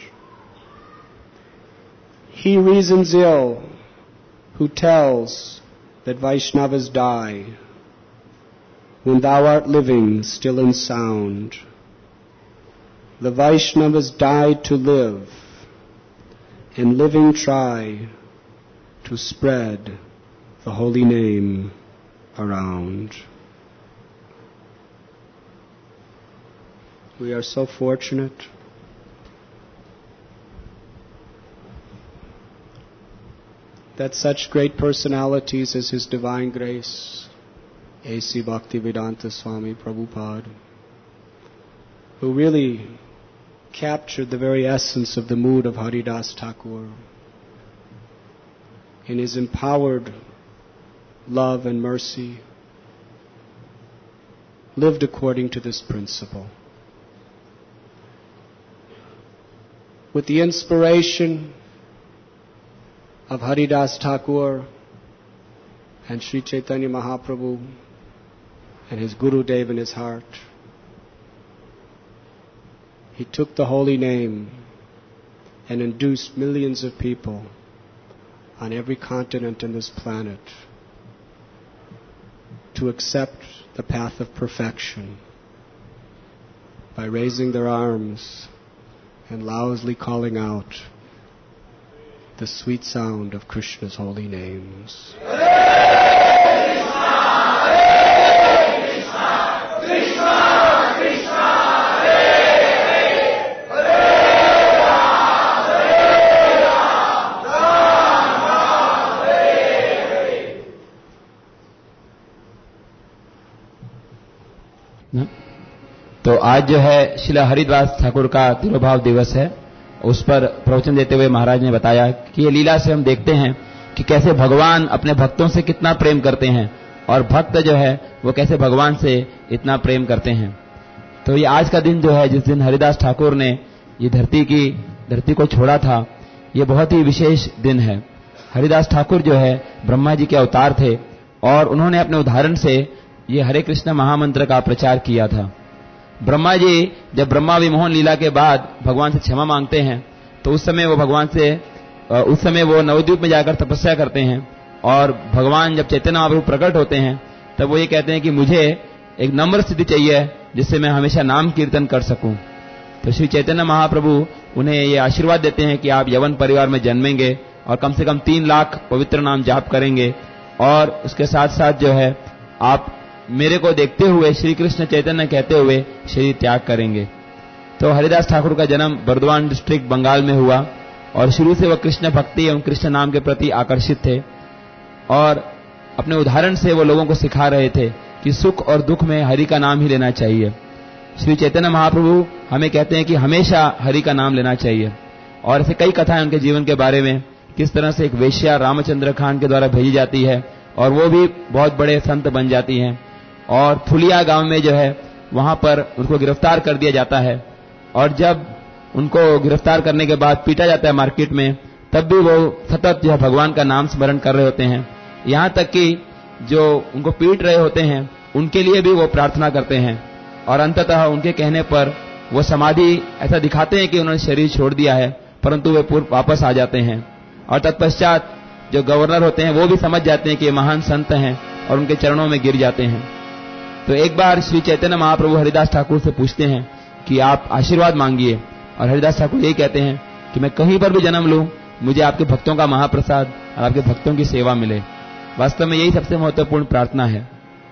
He reasons ill who tells that Vaishnavas die when thou art living still and sound. The Vaishnavas died to live, and living try to spread the holy name around. We are so fortunate that such great personalities as His Divine Grace, A.C. Bhaktivedanta Swami Prabhupada, who really captured the very essence of the mood of Haridas Thakur in his empowered love and mercy, lived according to this principle. With the inspiration of Haridas Thakur and Sri Chaitanya Mahaprabhu and his Gurudev in his heart, he took the holy name and induced millions of people on every continent in this planet to accept the path of perfection by raising their arms and loudly calling out the sweet sound of Krishna's holy names. तो आज जो है श्री हरिदास ठाकुर का तिरुभाव दिवस है। उस पर प्रवचन देते हुए महाराज ने बताया कि ये लीला से हम देखते हैं कि कैसे भगवान अपने भक्तों से कितना प्रेम करते हैं और भक्त जो है वो कैसे भगवान से इतना प्रेम करते हैं। तो ये आज का दिन जो है, जिस दिन हरिदास ठाकुर ने ये धरती को छोड़ा था, ये बहुत ही विशेष दिन है। हरिदास ठाकुर जो है ब्रह्मा जी के अवतार थे और उन्होंने अपने उदाहरण से ये हरे कृष्ण महामंत्र का प्रचार किया था। ब्रह्मा जी जब ब्रह्मा विमोहन लीला के बाद भगवान से क्षमा मांगते हैं तो उस समय वो नवद्वीप में जाकर तपस्या करते हैं और भगवान जब चैतन्य महाप्रभु प्रकट होते हैं तब वो ये कहते हैं कि मुझे एक नम्र स्थिति चाहिए जिससे मैं हमेशा नाम कीर्तन कर सकूं। तो श्री चैतन्य महाप्रभु उन्हें ये आशीर्वाद देते हैं कि आप यवन परिवार में जन्मेंगे और कम से कम 3 लाख पवित्र नाम जाप करेंगे और उसके साथ साथ जो है आप मेरे को देखते हुए श्री कृष्ण चैतन्य कहते हुए शरीर त्याग करेंगे। तो हरिदास ठाकुर का जन्म बर्दवान डिस्ट्रिक्ट बंगाल में हुआ और शुरू से वह कृष्ण भक्ति एवं कृष्ण नाम के प्रति आकर्षित थे और अपने उदाहरण से वो लोगों को सिखा रहे थे कि सुख और दुख में हरि का नाम ही लेना चाहिए। श्री चैतन्य महाप्रभु हमें कहते हैं कि हमेशा हरि का नाम लेना चाहिए और ऐसे कई कथाएं उनके जीवन के बारे में, किस तरह से एक वेश्या रामचंद्र खान के द्वारा भेजी जाती है और वो भी बहुत बड़े संत बन जाती हैं और फुलिया गांव में जो है वहां पर उनको गिरफ्तार कर दिया जाता है और जब उनको गिरफ्तार करने के बाद पीटा जाता है मार्केट में, तब भी वो सतत जो भगवान का नाम स्मरण कर रहे होते हैं। यहाँ तक कि जो उनको पीट रहे होते हैं उनके लिए भी वो प्रार्थना करते हैं और अंततः उनके कहने पर वो समाधि ऐसा दिखाते हैं कि उन्होंने शरीर छोड़ दिया है, परंतु वे वापस आ जाते हैं और तत्पश्चात जो गवर्नर होते हैं वो भी समझ जाते हैं कि ये महान संत हैं और उनके चरणों में गिर जाते हैं। तो एक बार श्री चैतन्य महाप्रभु हरिदास ठाकुर से पूछते हैं कि आप आशीर्वाद मांगिए और हरिदास ठाकुर यही कहते हैं कि मैं कहीं पर भी जन्म लूं, मुझे आपके भक्तों का महाप्रसाद और आपके भक्तों की सेवा मिले। वास्तव में यही सबसे महत्वपूर्ण प्रार्थना है।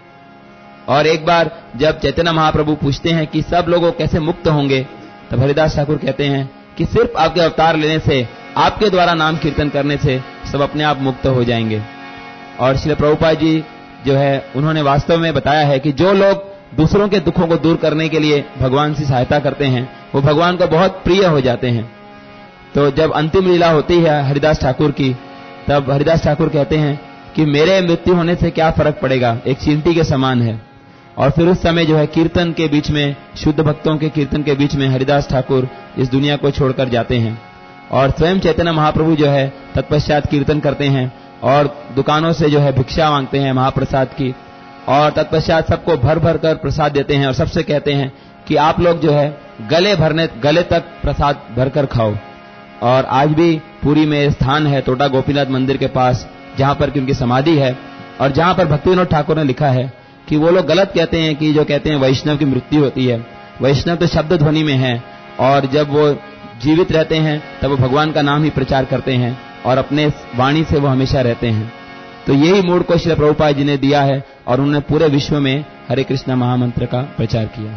और एक बार जब चैतन्य महाप्रभु पूछते हैं कि सब लोग कैसे मुक्त होंगे, तब हरिदास ठाकुर कहते हैं कि सिर्फ आपके अवतार लेने से, आपके द्वारा नाम कीर्तन करने से सब अपने आप मुक्त हो जाएंगे। और श्री प्रभुपाद जी जो है उन्होंने वास्तव में बताया है कि जो लोग दूसरों के दुखों को दूर करने के लिए भगवान से सहायता करते हैं वो भगवान को बहुत प्रिय हो जाते हैं। तो जब अंतिम लीला होती है हरिदास ठाकुर की, तब हरिदास ठाकुर कहते हैं कि मेरे मृत्यु होने से क्या फर्क पड़ेगा, एक चींटी के समान है। और फिर उस समय जो है कीर्तन के बीच में, शुद्ध भक्तों के कीर्तन के बीच में हरिदास ठाकुर इस दुनिया को छोड़कर जाते हैं और स्वयं चैतन्य महाप्रभु जो है तत्पश्चात कीर्तन करते हैं और दुकानों से जो है भिक्षा मांगते हैं महाप्रसाद की और तत्पश्चात सबको भर भर कर प्रसाद देते हैं और सबसे कहते हैं कि आप लोग जो है गले तक प्रसाद भरकर खाओ। और आज भी पुरी में स्थान है टोटा गोपीनाथ मंदिर के पास जहां पर कि उनकी समाधि है और जहां पर भक्ति विनोद ठाकुर ने लिखा है कि वो लोग गलत कहते हैं कि जो कहते हैं वैष्णव की मृत्यु होती है। वैष्णव तो शब्द ध्वनि में है और जब वो जीवित रहते हैं तब वो भगवान का नाम ही प्रचार करते हैं और अपने वाणी से वो हमेशा रहते हैं। तो यही मूड को श्री प्रभुपाद जी ने दिया है और उन्होंने पूरे विश्व में हरे कृष्ण महामंत्र का प्रचार किया।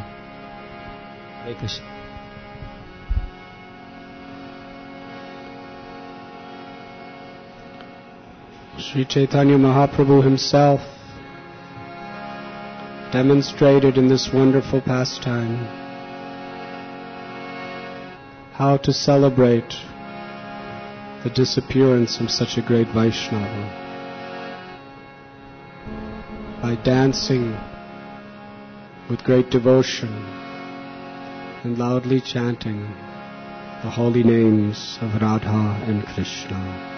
हरे Krishna. Sri Chaitanya Mahaprabhu himself demonstrated in this wonderful pastime how to celebrate the disappearance of such a great Vaishnava by dancing with great devotion and loudly chanting the holy names of Radha and Krishna.